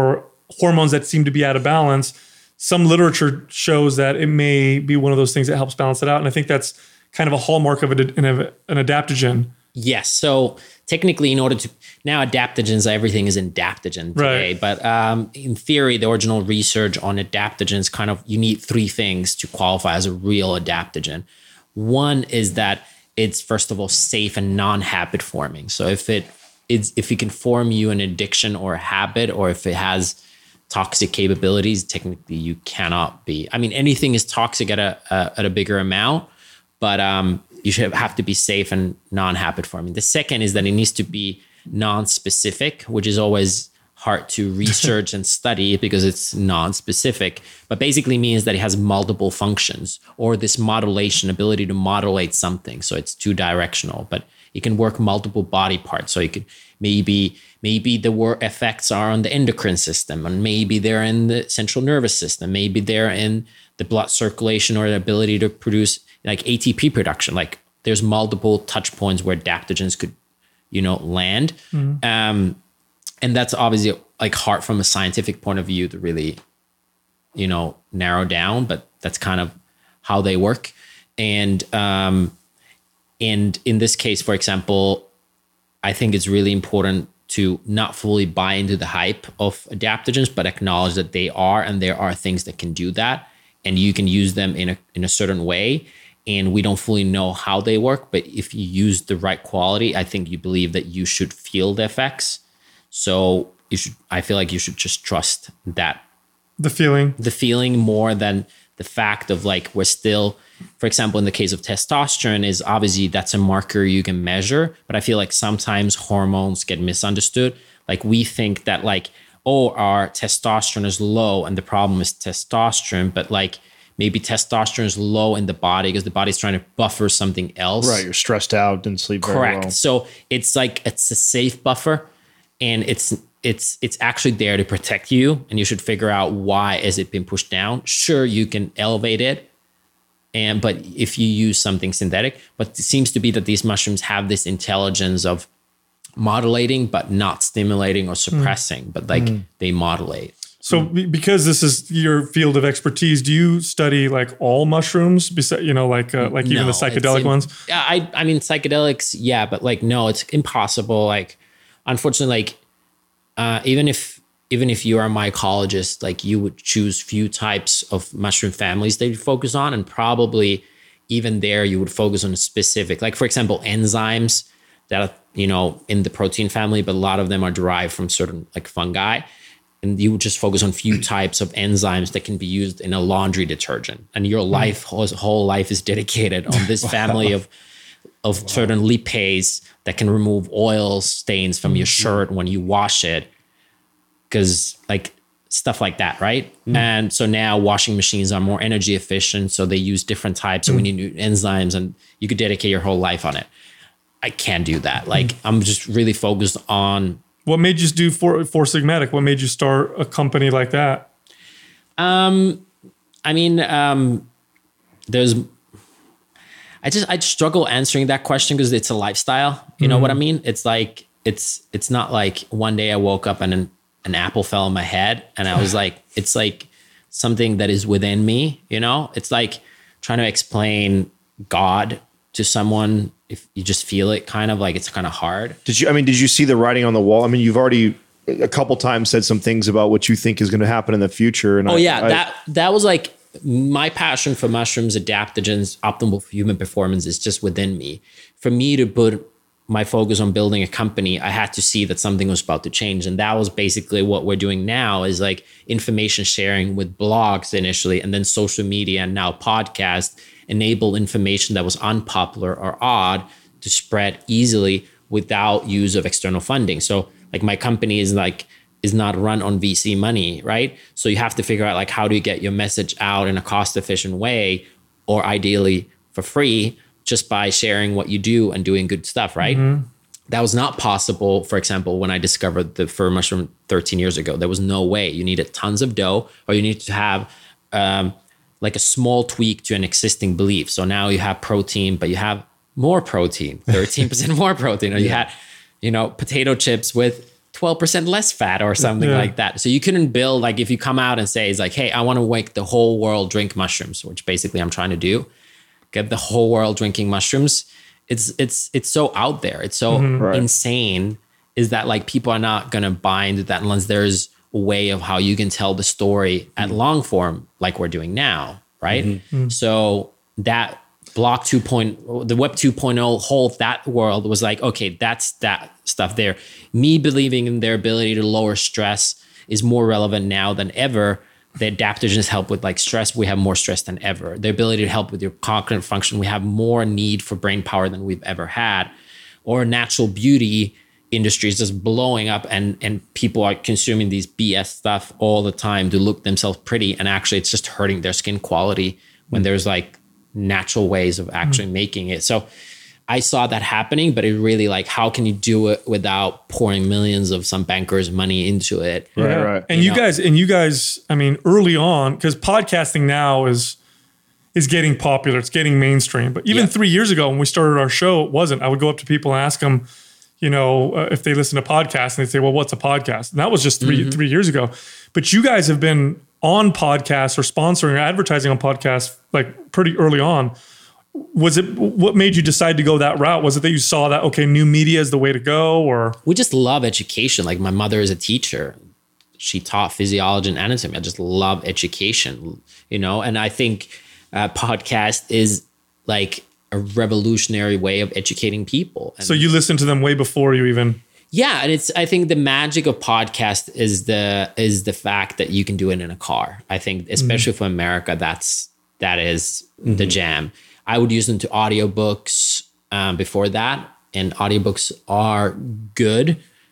hormones that seem to be out of balance, some literature shows that it may be one of those things that helps balance it out. And I think that's kind of a hallmark of an, an adaptogen. Yes. So technically, in order to now adaptogens, everything is adaptogen today. Right. But um, in theory, the original research on adaptogens kind of, you need three things to qualify as a real adaptogen. One is that it's, first of all, safe and non-habit forming. So if it is, if it can form you an addiction or a habit, or if it has toxic capabilities, technically you cannot be. I mean, anything is toxic at a, a at a bigger amount, but um, you should have to be safe and non-habit forming. The second is that it needs to be non-specific, which is always hard to research and study because it's non-specific, but basically means that it has multiple functions, or this modulation ability to modulate something. So it's two directional, but it can work multiple body parts. So you could maybe, maybe the work effects are on the endocrine system, and maybe they're in the central nervous system. Maybe they're in the blood circulation or the ability to produce like A T P production. Like there's multiple touch points where adaptogens could, you know, land. Mm-hmm. Um, and that's obviously like hard from a scientific point of view to really, you know, narrow down, but that's kind of how they work. And, um, and in this case, for example, I think it's really important to not fully buy into the hype of adaptogens, but acknowledge that they are, and there are things that can do that, and you can use them in a in a certain way. And we don't fully know how they work, but if you use the right quality, I think you believe that you should feel the effects. So you should, I feel like you should just trust that. The feeling. The feeling more than the fact of like, we're still, for example, in the case of testosterone, is obviously that's a marker you can measure, but I feel like sometimes hormones get misunderstood. Like we think that like, oh, our testosterone is low and the problem is testosterone, but like maybe testosterone is low in the body because the body's trying to buffer something else. Right, you're stressed out, didn't sleep very well. Correct. So it's like, it's a safe buffer, and it's it's it's actually there to protect you, and you should figure out why has it been pushed down. Sure, you can elevate it, and but if you use something synthetic, but it seems to be that these mushrooms have this intelligence of modulating, but not stimulating or suppressing, mm. but like mm. they modulate. So because this is your field of expertise, do you study like all mushrooms, besides, you know, like uh, like even no, the psychedelic ones? Yeah, I I mean psychedelics, yeah, but like no, it's impossible. Like unfortunately, like uh, even if even if you are a mycologist, like you would choose few types of mushroom families that you focus on, and probably even there you would focus on a specific, like for example, enzymes that are, you know, in the protein family, but a lot of them are derived from certain like fungi. And you would just focus on few types of enzymes that can be used in a laundry detergent. And your life, whole, whole life is dedicated on this family of of wow. certain lipase that can remove oil stains from mm-hmm. your shirt when you wash it. Because like stuff like that, right? Mm-hmm. And so now washing machines are more energy efficient. So they use different types. So mm-hmm. we need new enzymes, and you could dedicate your whole life on it. I can't do that. Like mm-hmm. I'm just really focused on. What made you do Four, Four Sigmatic? What made you start a company like that? Um, I mean, um, there's, I just, I struggle answering that question because it's a lifestyle. You mm-hmm. know what I mean? It's like, it's, it's not like one day I woke up and an, an apple fell on my head and I was like, it's like something that is within me, you know? It's like trying to explain God to someone. If you just feel it, kind of like it's kind of hard. Did you, I mean, did you see the writing on the wall? I mean, you've already a couple times said some things about what you think is going to happen in the future. And oh I, yeah, I, that, that was like my passion for mushrooms, adaptogens, optimal for human performance is just within me. For me to put my focus on building a company, I had to see that something was about to change. And that was basically what we're doing now, is like information sharing with blogs initially, and then social media, and now podcast, enable information that was unpopular or odd to spread easily without use of external funding. So like my company is like, is not run on V C money, right? So you have to figure out like, how do you get your message out in a cost efficient way, or ideally for free, just by sharing what you do and doing good stuff, right? Mm-hmm. That was not possible, for example, when I discovered the fur mushroom thirteen years ago. There was no way. You needed tons of dough, or you need to have um, like a small tweak to an existing belief. So now you have protein, but you have more protein, thirteen percent more protein. Or you had, you know, potato chips with twelve percent less fat or something Yeah. like that. So you couldn't build, like if you come out and say, it's like, hey, I want to make the whole world drink mushrooms, which basically I'm trying to do, get the whole world drinking mushrooms. It's, it's, it's so out there. It's so Right. insane is that like people are not going to buy into that unless there's a way of how you can tell the story at long form, like we're doing now. Right. So that block two point oh, the web two point oh whole that world was like, okay, that's that stuff there. Me believing in their ability to lower stress is more relevant now than ever. The adaptogens help with like stress. We have more stress than ever. The ability to help with your cognitive function. We have more need for brain power than we've ever had. Or natural beauty industry is just blowing up, and, and people are consuming these B S stuff all the time to look themselves pretty. And actually it's just hurting their skin quality when there's like natural ways of actually mm-hmm. making it. So I saw that happening, but it really like, how can you do it without pouring millions of some bankers' money into it? Right, Yeah. right. And You you know? guys, and you guys, I mean, early on, because podcasting now is is getting popular, it's getting mainstream. But even Yeah. three years ago when we started our show, it wasn't. I would go up to people and ask them, you know, uh, if they listen to podcasts, and they'd say, "Well, what's a podcast?" And that was just 3 Mm-hmm. three years ago. But you guys have been on podcasts or sponsoring or advertising on podcasts like pretty early on. Was it what made you decide to go that route? Was it that you saw that, okay, new media is the way to go, or? We just love education. Like my mother is a teacher. She taught physiology and anatomy. I just love education, you know? And I think uh, podcast is like a revolutionary way of educating people. And So you listened to them way before you even. yeah, and it's I think the magic of podcast is the is the fact that you can do it in a car. I think especially for America, that's that is the jam. I would use them to audiobooks um, before that, and audiobooks are good.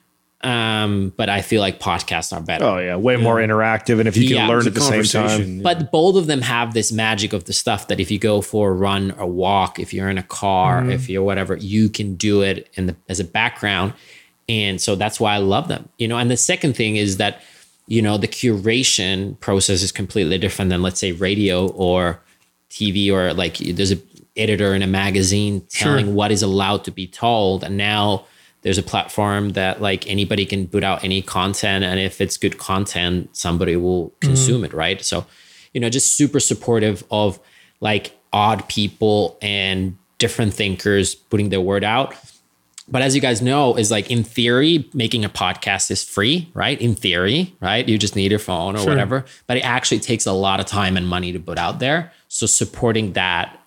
Um, but I feel like podcasts are better. Oh yeah, way more interactive, and if you can Yeah. learn It's at the same time. But both of them have this magic of the stuff that if you go for a run or walk, if you're in a car, if you're whatever, you can do it in the as a background. And so that's why I love them, you know. And the second thing is that, you know, the curation process is completely different than, let's say, radio or T V, or like there's a editor in a magazine telling Sure. what is allowed to be told. And now there's a platform that like anybody can put out any content, and if it's good content, somebody will consume it, right? So, you know, just super supportive of like odd people and different thinkers putting their word out. But as you guys know, is like in theory, making a podcast is free, right? In theory, right? You just need your phone or Sure. whatever. But it actually takes a lot of time and money to put out there. So supporting that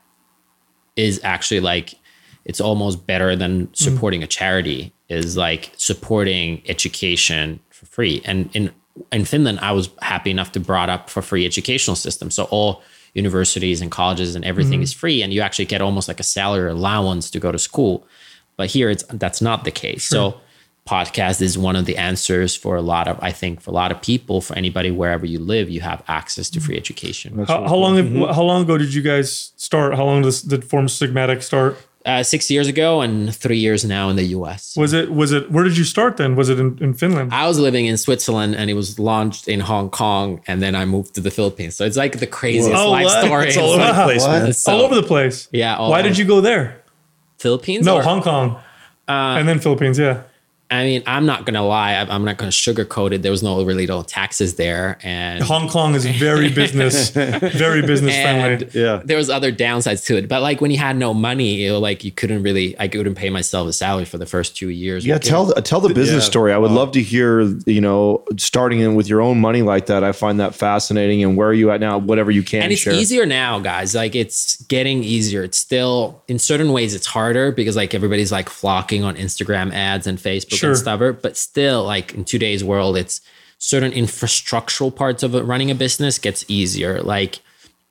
is actually like, it's almost better than supporting a charity, is like supporting education for free. And in, in Finland, I was happy enough to brought up for free educational system. So all universities and colleges and everything is free, and you actually get almost like a salary allowance to go to school. But here it's that's not the case. So podcast is one of the answers for a lot of, I think for a lot of people, for anybody, wherever you live, you have access to free education. How, how long? Have, how long ago did you guys start? How long does did Form Sigmatic start? Uh, six years ago and three years now in the U S. Was it? Was it? Where did you start then? Was it in, in Finland? I was living in Switzerland, and it was launched in Hong Kong, and then I moved to the Philippines. So it's like the craziest Oh, life what? story. It's all over the place, man. So- all over the place. Yeah. all Why over. did you go there? Philippines? No, or- Hong Kong, and then Philippines. Yeah. I mean, I'm not gonna lie. I'm I'm not gonna sugarcoat it. There was no really no taxes there, and Hong Kong is very business, very business friendly. and Yeah. there was other downsides to it. But like when you had no money, you know, like you couldn't really, I couldn't pay myself a salary for the first two years. Yeah, tell tell the business Yeah. story. I would love to hear, you know, starting in with your own money like that. I find that fascinating. And where are you at now? Whatever you can And it's share. easier now, guys. Like it's getting easier. It's still in certain ways it's harder because like everybody's like flocking on Instagram ads and Facebook Sure. and stuff. But still, like in today's world, it's certain infrastructural parts of it, running a business gets easier, like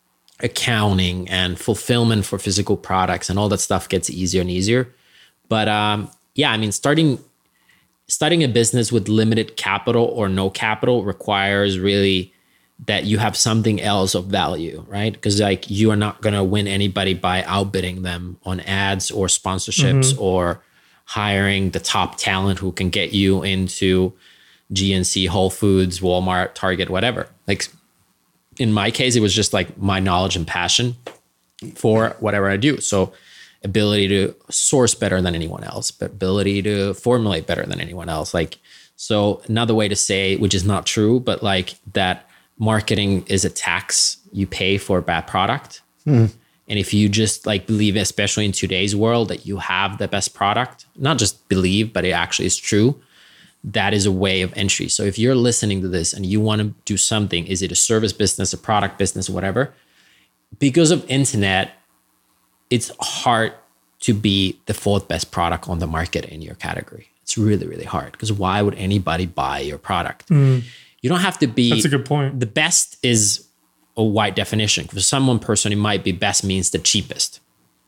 accounting and fulfillment for physical products and all that stuff gets easier and easier. But um, yeah, I mean, starting starting a business with limited capital or no capital requires really that you have something else of value, right? Because like you are not going to win anybody by outbidding them on ads or sponsorships or hiring the top talent who can get you into G N C, Whole Foods, Walmart, Target, whatever. Like in my case, it was just like my knowledge and passion for whatever I do. So ability to source better than anyone else, but ability to formulate better than anyone else. Like So another way to say, which is not true, but like that marketing is a tax you pay for a bad product. Mm. And if you just like believe, especially in today's world, that you have the best product, not just believe, but it actually is true, that is a way of entry. So if you're listening to this and you want to do something, is it a service business, a product business, whatever, because of internet, it's hard to be the fourth best product on the market in your category. It's really, really hard, because why would anybody buy your product? Mm. You don't have to be. That's a good point. The best is a wide definition. For some one person, it might be best means the cheapest.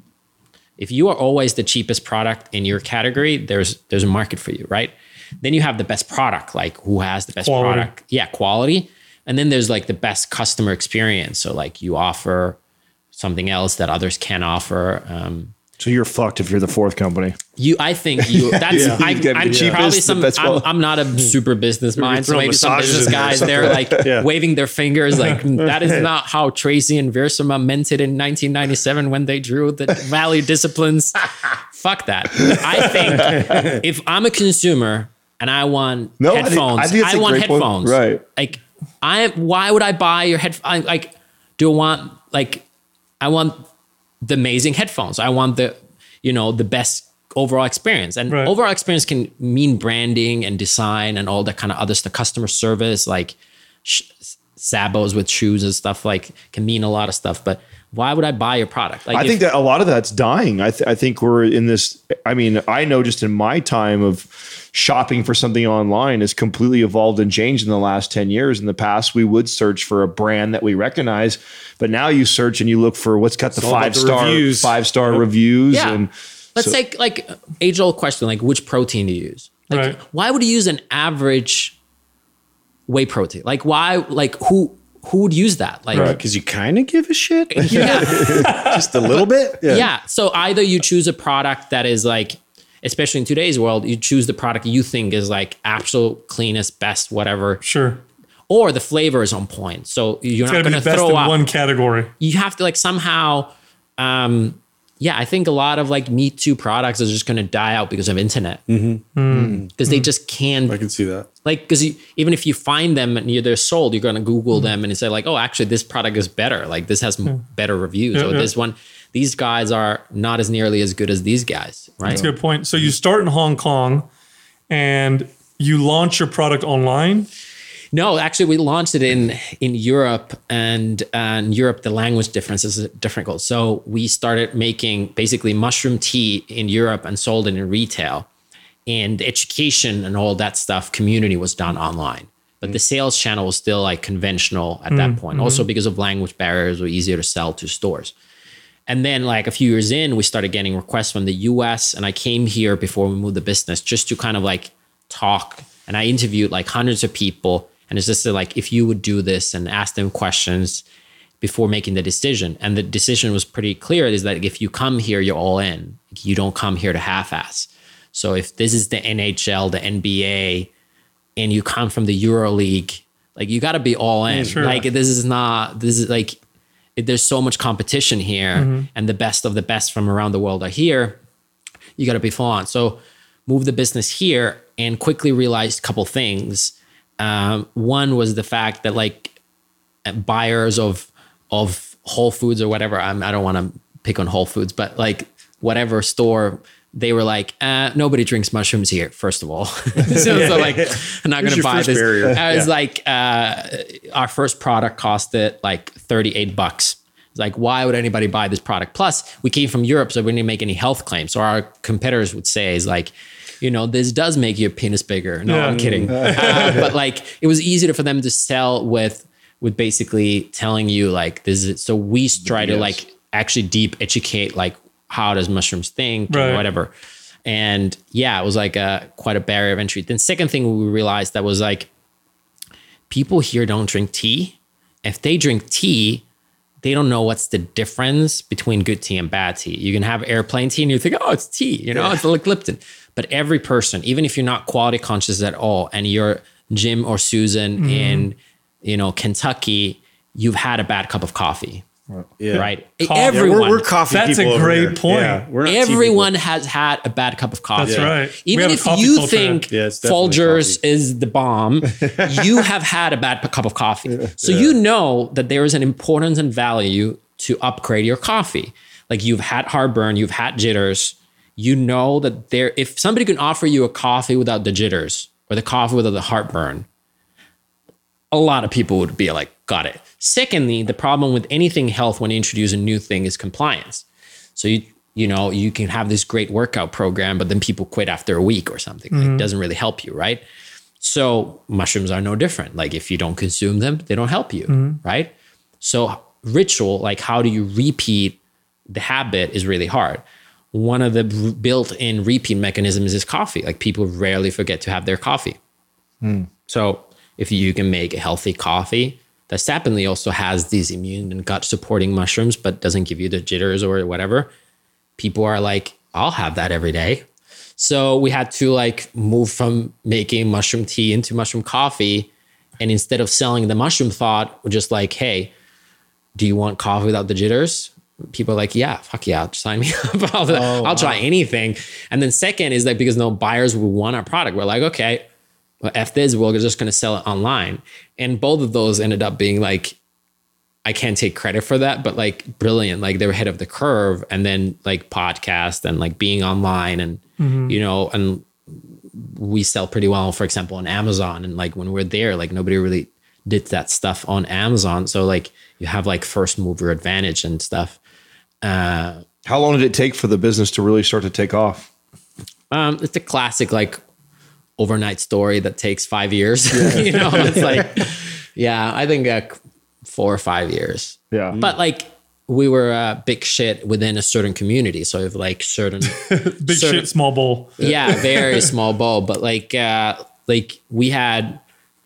If you are always the cheapest product in your category, there's there's a market for you, right? Then you have the best product, like who has the best Quality. product? Yeah, quality. And then there's like the best customer experience. So like you offer something else that others can't offer. Um, So you're fucked if you're the fourth company. You, I think you. That's Yeah. I, You get the I'm cheapest, probably the some. best I'm, quality. I'm not a super business mind, so throw maybe some massages business in there or guys something. they're like Yeah. waving their fingers, like that is not how Tracy and Versama meant it in nineteen ninety-seven when they drew the value disciplines. Fuck that. I think if I'm a consumer and I want No, I think- headphones, I I, think it's a want great point. headphones. Right. Like I, why would I buy your headphones? Like, do I want like I want the amazing headphones. I want the you know, the best overall experience. And Right. overall experience can mean branding and design and all that kind of other stuff. Customer service, like sh- sabos with shoes and stuff, like can mean a lot of stuff. But why would I buy your product? Like I if- think that a lot of that's dying. I, th- I think we're in this. I mean, I know just in my time of shopping for something online has completely evolved and changed in the last ten years. In the past, we would search for a brand that we recognize, but now you search and you look for what's got the all about five the star, reviews. five star reviews. yeah. And Let's so- take like age old question, like which protein do you use? Like Right. why would you use an average whey protein? Like why, like who, who would use that? Like, Because you kind of give a shit. yeah. Just a little bit. Yeah. So either you choose a product that is like, especially in today's world, you choose the product you think is like absolute cleanest, best, whatever, Sure. or the flavor is on point. So you're It's not got to be going the to best throw in up. one category. You have to like somehow, um, yeah, I think a lot of like Me Too products are just going to die out because of internet. Mm. Because they just can't I can see that. like, because even if you find them and you're, they're sold, you're going to Google Mm. them and say like, oh, actually this product is better. Like this has m better reviews. Yeah, or yeah. this one, these guys are not as nearly as good as these guys. Right. That's a good point. So you start in Hong Kong and you launch your product online. No, actually, we launched it in in Europe, and uh, in Europe the language difference is difficult. So we started making basically mushroom tea in Europe and sold it in retail, and education and all that stuff, community was done online. But the sales channel was still like conventional at that point. Also because of language barriers, it was easier to sell to stores. And then like a few years in, we started getting requests from the U S, and I came here before we moved the business just to kind of like talk. And I interviewed like hundreds of people. And it's just like, if you would do this and ask them questions before making the decision. And the decision was pretty clear, is that if you come here, you're all in. You don't come here to half-ass. So if this is the N H L, the N B A, and you come from the EuroLeague, like you got to be all in. Sure. Like this is not, this is like, it, there's so much competition here, and the best of the best from around the world are here. You got to be full on. So move the business here and quickly realized a couple things. Um, one was the fact that like buyers of of Whole Foods or whatever, I'm, I don't want to pick on Whole Foods, but like whatever store, they were like, uh, nobody drinks mushrooms here, first of all. so, so like, I'm not going to your buy first this. barrier. I was like, uh, our first product costed like thirty-eight bucks. It's like, why would anybody buy this product? Plus, we came from Europe, so we didn't make any health claims. So our competitors would say is like, you know, this does make your penis bigger. No, Yeah. I'm kidding. Uh, but like, it was easier for them to sell with, with basically telling you like, this is, so we try to like actually deep educate, like, how does mushrooms think Right. or whatever. And yeah, it was like a, quite a barrier of entry. Then second thing we realized that was like, people here don't drink tea. If they drink tea, they don't know what's the difference between good tea and bad tea. You can have airplane tea and you think, oh, it's tea, you know, it's like Lipton. But every person, even if you're not quality conscious at all, and you're Jim or Susan in, you know, Kentucky, you've had a bad cup of coffee, Yeah. right? Coffee. Yeah, Everyone, we're, we're coffee That's people a over great here. point. Yeah, we're not tea people. everyone has had a bad cup of coffee. That's Yeah. right. We Even have a if coffee you culture. think Yeah, it's definitely Folgers coffee. is the bomb, you have had a bad p- cup of coffee. So you know that there is an importance and value to upgrade your coffee. Like you've had heartburn, you've had jitters. You know that there, if somebody can offer you a coffee without the jitters or the coffee without the heartburn, a lot of people would be like, got it. Secondly, the problem with anything health when you introduce a new thing is compliance. So you you know, you can have this great workout program, but then people quit after a week or something. Like, it doesn't really help you, right? So mushrooms are no different. Like if you don't consume them, they don't help you, right? So ritual, like how do you repeat the habit is really hard. One of the b- built-in repeat mechanisms is coffee. Like people rarely forget to have their coffee. So if you can make a healthy coffee, that sapinli also has these immune and gut supporting mushrooms, but doesn't give you the jitters or whatever. People are like, I'll have that every day. So we had to like move from making mushroom tea into mushroom coffee. And instead of selling the mushroom thought, we're just like, hey, do you want coffee without the jitters? People are like, yeah, fuck yeah, sign me up. I'll, Oh, I'll try anything. And then second is that because no buyers will want our product, we're like, okay, well, F this, we're just going to sell it online. And both of those ended up being like, I can't take credit for that, but like brilliant. Like they were ahead of the curve, and then like podcast and like being online and, you know, and we sell pretty well, for example, on Amazon. And like when we're there, like nobody really did that stuff on Amazon. So like you have like first mover advantage and stuff. Uh, How long did it take for the business to really start to take off? um, it's a classic like overnight story that takes five years. You know, it's like, yeah, I think uh, four or five years. Yeah. But like we were uh, big shit within a certain community. So if like certain, Big certain shit, small bowl. yeah, very small bowl. But like, uh, like we had,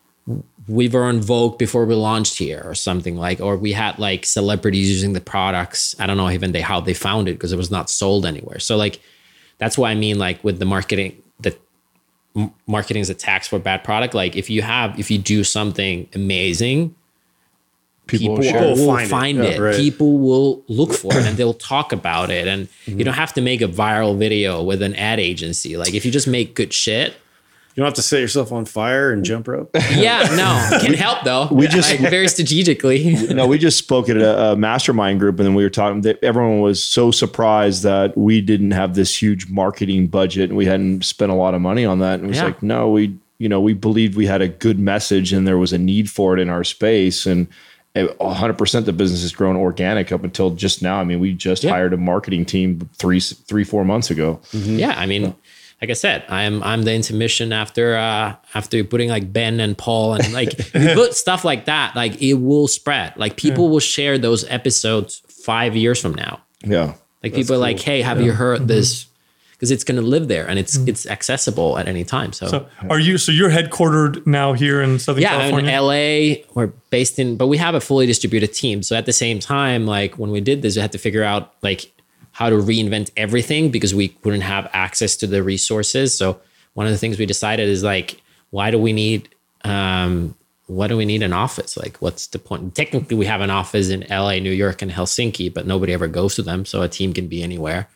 we were on Vogue before we launched here or something like, or we had like celebrities using the products. I don't know even they, how they found it because it was not sold anywhere. So like, that's why I mean like with the marketing, the m- marketing is a tax for bad product. Like if you have, if you do something amazing, people, will share will, it. will Find find, it. it. Yeah, right. People will look for it and they'll talk about it. And you don't have to make a viral video with an ad agency. Like if you just make good shit. You don't have to set yourself on fire and jump rope. Yeah, no, can help though. we just- like, very strategically. No, we just spoke at a, a mastermind group, and then we were talking. That everyone was so surprised that we didn't have this huge marketing budget, and we hadn't spent a lot of money on that. And it was Yeah. like, no, we, you know, we believed we had a good message, and there was a need for it in our space, and one hundred percent the business has grown organic up until just now. I mean, we just Yeah. hired a marketing team three, three, four months ago. Yeah, I mean, like I said, I'm I'm the intermission after uh after putting like Ben and Paul and like if you put stuff like that, like it will spread. Like people will share those episodes five years from now. Yeah. Like people are like, hey, have you heard this? Because it's gonna live there and it's it's accessible at any time. So, So are you? So you're headquartered now here in Southern yeah, I'm in California. L A. We're based in, but we have a fully distributed team. So at the same time, like when we did this, we had to figure out like how to reinvent everything because we wouldn't have access to the resources. So one of the things we decided is like, why do we need, um, why do we need an office? Like, what's the point? Technically, we have an office in L A, New York, and Helsinki, but nobody ever goes to them. So a team can be anywhere.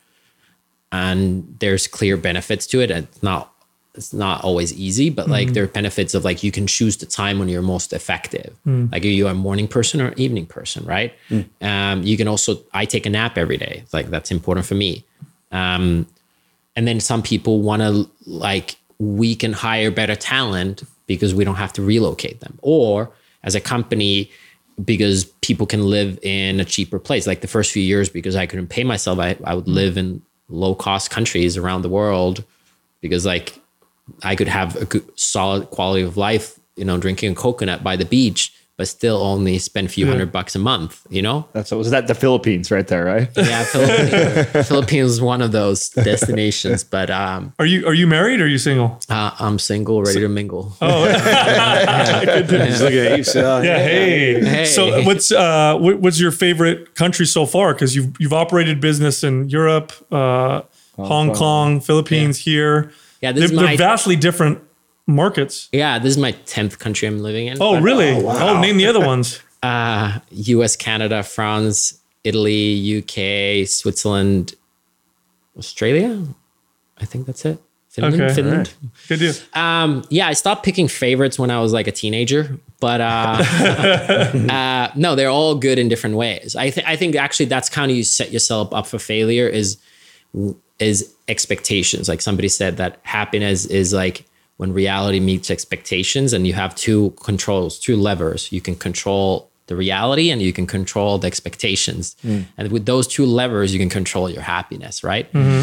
And there's clear benefits to it. It's not, it's not always easy, but like there are benefits of like, you can choose the time when you're most effective. Like are you a morning person or evening person, right? Um, you can also, I take a nap every day. Like that's important for me. Um, and then some people want to like, we can hire better talent because we don't have to relocate them, or as a company, because people can live in a cheaper place. Like the first few years, because I couldn't pay myself, I, I would live in low cost countries around the world because like I could have a good, solid quality of life, you know, drinking a coconut by the beach, but still only spend a few hundred bucks a month, you know? That's was that the Philippines right there, right? Yeah, Philippines, Philippines is one of those destinations, but um, Are you? Are you married or are you single? uh, I'm single, ready to mingle. Oh, Just look at you. So, yeah. Hey. Hey. So what's uh what, what's your favorite country so far? Because you've you've operated business in Europe, uh, Hong Kong, Philippines, here. Yeah, this They're, is my they're vastly different markets. yeah, this is my tenth country I'm living in. Oh, but- really? Oh, name the other ones. uh, U S, Canada, France, Italy, U K, Switzerland, Australia. I think that's it. Finland. Okay. Finland. Right. Good deal. Um, yeah, I stopped picking favorites when I was like a teenager, but uh, uh, no, they're all good in different ways. I think I think actually that's kind of you set yourself up for failure is is expectations. Like somebody said that happiness is like when reality meets expectations, and you have two controls, two levers. You can control the reality and you can control the expectations. Mm. And with those two levers, you can control your happiness, right? Mm-hmm.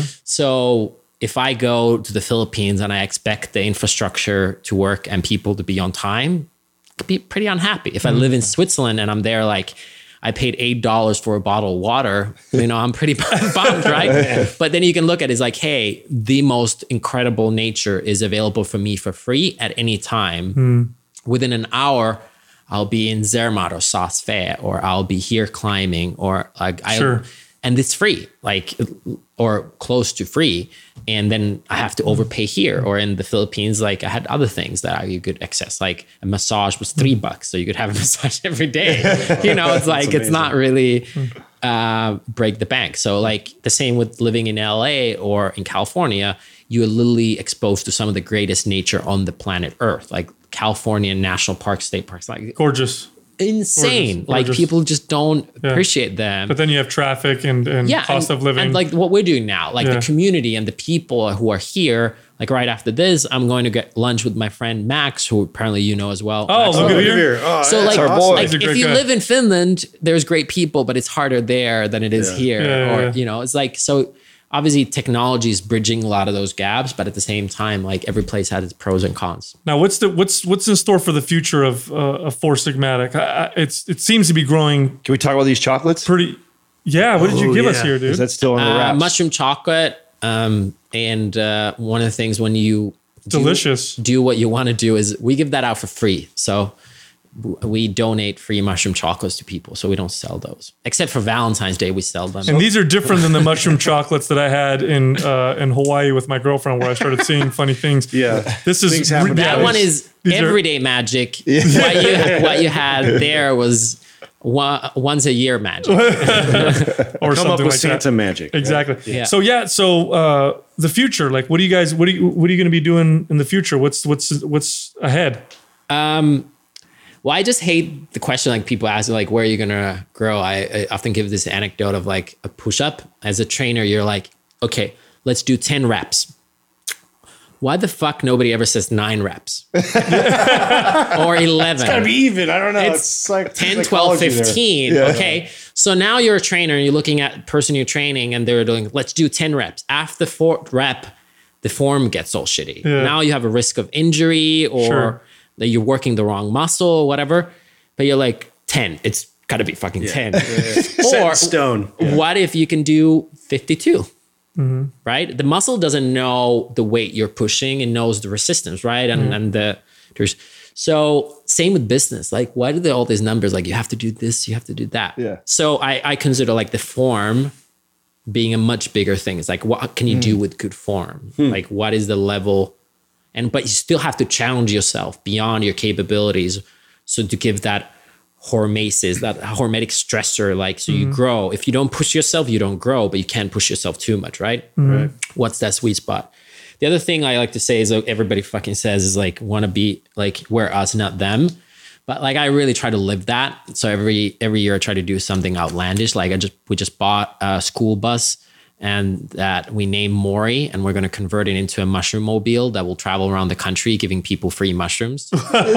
So if I go to the Philippines and I expect the infrastructure to work and people to be on time, I'd be pretty unhappy. If I live in Switzerland and I'm there, like I paid eight dollars for a bottle of water, you know, I'm pretty bummed, right? But then you can look at it as like, hey, the most incredible nature is available for me for free at any time. Mm. Within an hour, I'll be in Zermatt or Saas-Fee, or I'll be here climbing, or like I, sure. and it's free, like, or close to free. And then I have to overpay here. Or in the Philippines, like I had other things that you could access, like a massage was three bucks. So you could have a massage every day. You know, it's like, it's not really uh, break the bank. So like the same with living in L A or in California, you are literally exposed to some of the greatest nature on the planet Earth, like California national parks, state parks, like gorgeous. Insane. Gorgeous, like gorgeous. People just don't yeah. appreciate them. But then you have traffic and, and yeah, cost and, of living. And like what we're doing now, like yeah. the community and the people who are here, like right after this, I'm going to get lunch with my friend Max, who apparently you know as well. Oh, Max look at here. Oh, so like, awesome. like if you guy. live in Finland, there's great people, but it's harder there than it is Yeah. here. Yeah, or, yeah. you know, it's like, so obviously technology is bridging a lot of those gaps, but at the same time, like every place has its pros and cons. Now, what's the what's what's in store for the future of uh, of Four Sigmatic? I, I, it's it seems to be growing. Can we talk about these chocolates? Pretty. Yeah. What did you Oh, give yeah. us here, dude? Is that still in the Uh, wraps? mushroom chocolate. Um, and uh, one of the things when you do, Delicious. do what you want to do is we give that out for free. So w- we donate free mushroom chocolates to people. So we don't sell those, except for Valentine's Day. We sell them. And these are different than the mushroom chocolates that I had in uh, in Hawaii with my girlfriend, where I started seeing funny things. Yeah. This is Things happen. that yeah, one is these are- everyday magic. What you what you had there was one, once a year magic. or Come something up with like Santa that. magic. Exactly. Yeah. So yeah. So uh, the future, like, what do you guys, what do you, what are you going to be doing in the future? What's what's what's ahead? Um, well, I just hate the question like people ask, like, where are you gonna grow? I, I often give this anecdote of like a push-up. As a trainer, you're like, okay, let's do ten reps. Why the fuck nobody ever says nine reps or eleven? It's gotta be even. I don't know. It's, It's, like ten, twelve, psychology there. fifteen. Yeah. Okay. So now you're a trainer and you're looking at the person you're training and they're doing, let's do ten reps. After the fourth rep, the form gets all shitty. Yeah. Now you have a risk of injury or Sure. that you're working the wrong muscle or whatever. But you're like, ten. It's got to be fucking ten. Set Or in stone. what if you can do fifty-two? Mm-hmm. Right? The muscle doesn't know the weight you're pushing, it knows the resistance, right? And Mm-hmm. and the there's so same with business. Like, why do they all these numbers? Like, you have to do this, you have to do that. Yeah. So I, I consider like the form being a much bigger thing. It's like, what can you do with good form? Like, what is the level? And but you still have to challenge yourself beyond your capabilities. So to give that hormesis, that hormetic stressor, like, so you grow. If you don't push yourself, you don't grow, but you can't push yourself too much, right? Right. What's that sweet spot? The other thing I like to say is, like, everybody fucking says is like, want to be like, we're us, not them. But like, I really try to live that. So every every year I try to do something outlandish. Like I just we just bought a school bus and that we named Maury, and we're going to convert it into a mushroom mobile that will travel around the country giving people free mushrooms.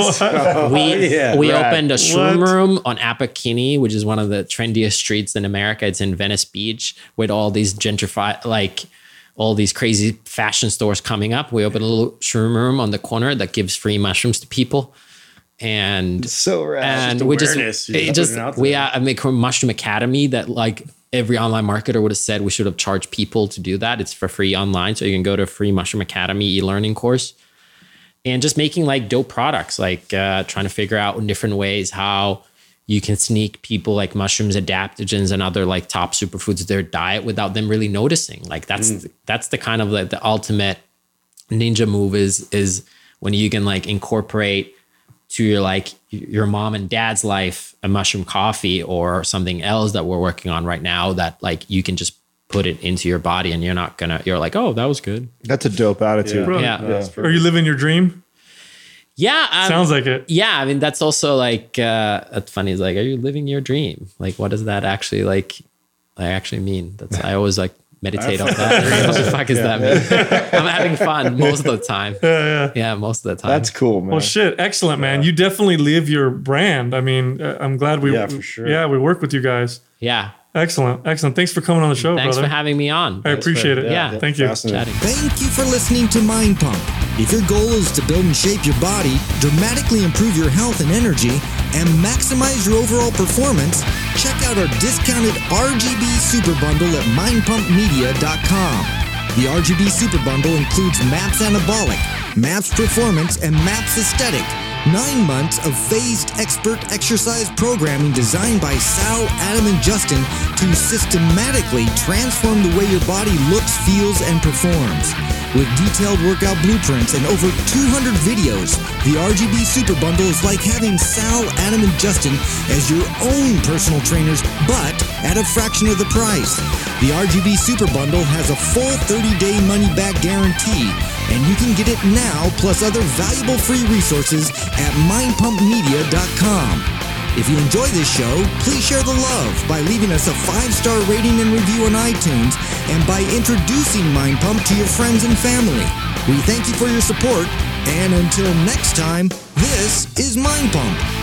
we yeah, we rad. opened a shroom room on Apakini, which is one of the trendiest streets in America. It's in Venice Beach with all these gentrified, like all these crazy fashion stores coming up. We opened a little shroom room on the corner that gives free mushrooms to people. And So rad. and Just we just, awareness, you it know, just putting it out we there. uh, make a mushroom academy that like every online marketer would have said we should have charged people to do that. It's for free online, so you can go to a free mushroom academy e-learning course, and just making like dope products, like uh, trying to figure out in different ways how you can sneak people like mushrooms, adaptogens, and other like top superfoods to their diet without them really noticing. Like that's Mm. the, that's the kind of like the ultimate ninja move is is when you can like incorporate to your like your mom and dad's life a mushroom coffee or something else that we're working on right now that like you can just put it into your body and you're not gonna, you're like, oh, that was good. That's a dope attitude. Yeah. yeah. yeah. Are you living your dream? Yeah. Um, Sounds like it. Yeah. I mean, that's also like, uh, that's funny. It's like, are you living your dream? Like, what does that actually like, I actually mean? That's, I always like meditate on that. What the fuck is yeah. that mean? I'm having fun most of the time. Yeah, yeah. Yeah, most of the time. That's cool, man. Well, shit. Excellent, man. Yeah. You definitely live your brand. I mean, I'm glad we, yeah, for sure. yeah, we work with you guys. Yeah. Excellent. Excellent. Thanks for coming on the show, Thanks brother. for having me on. I appreciate for, it. Yeah. yeah. Thank you. Chatting. Thank you for listening to Mind Pump. If your goal is to build and shape your body, dramatically improve your health and energy, and maximize your overall performance, check out our discounted R G B Super Bundle at mind pump media dot com. The R G B Super Bundle includes MAPS Anabolic, MAPS Performance, and MAPS Aesthetic. Nine months of phased expert exercise programming designed by Sal, Adam, and Justin to systematically transform the way your body looks, feels, and performs. With detailed workout blueprints and over two hundred videos, the R G B Super Bundle is like having Sal, Adam, and Justin as your own personal trainers, but at a fraction of the price. The R G B Super Bundle has a full thirty-day money-back guarantee, and you can get it now plus other valuable free resources at mind pump media dot com. If you enjoy this show, please share the love by leaving us a five-star rating and review on iTunes and by introducing Mind Pump to your friends and family. We thank you for your support, and until next time, this is Mind Pump.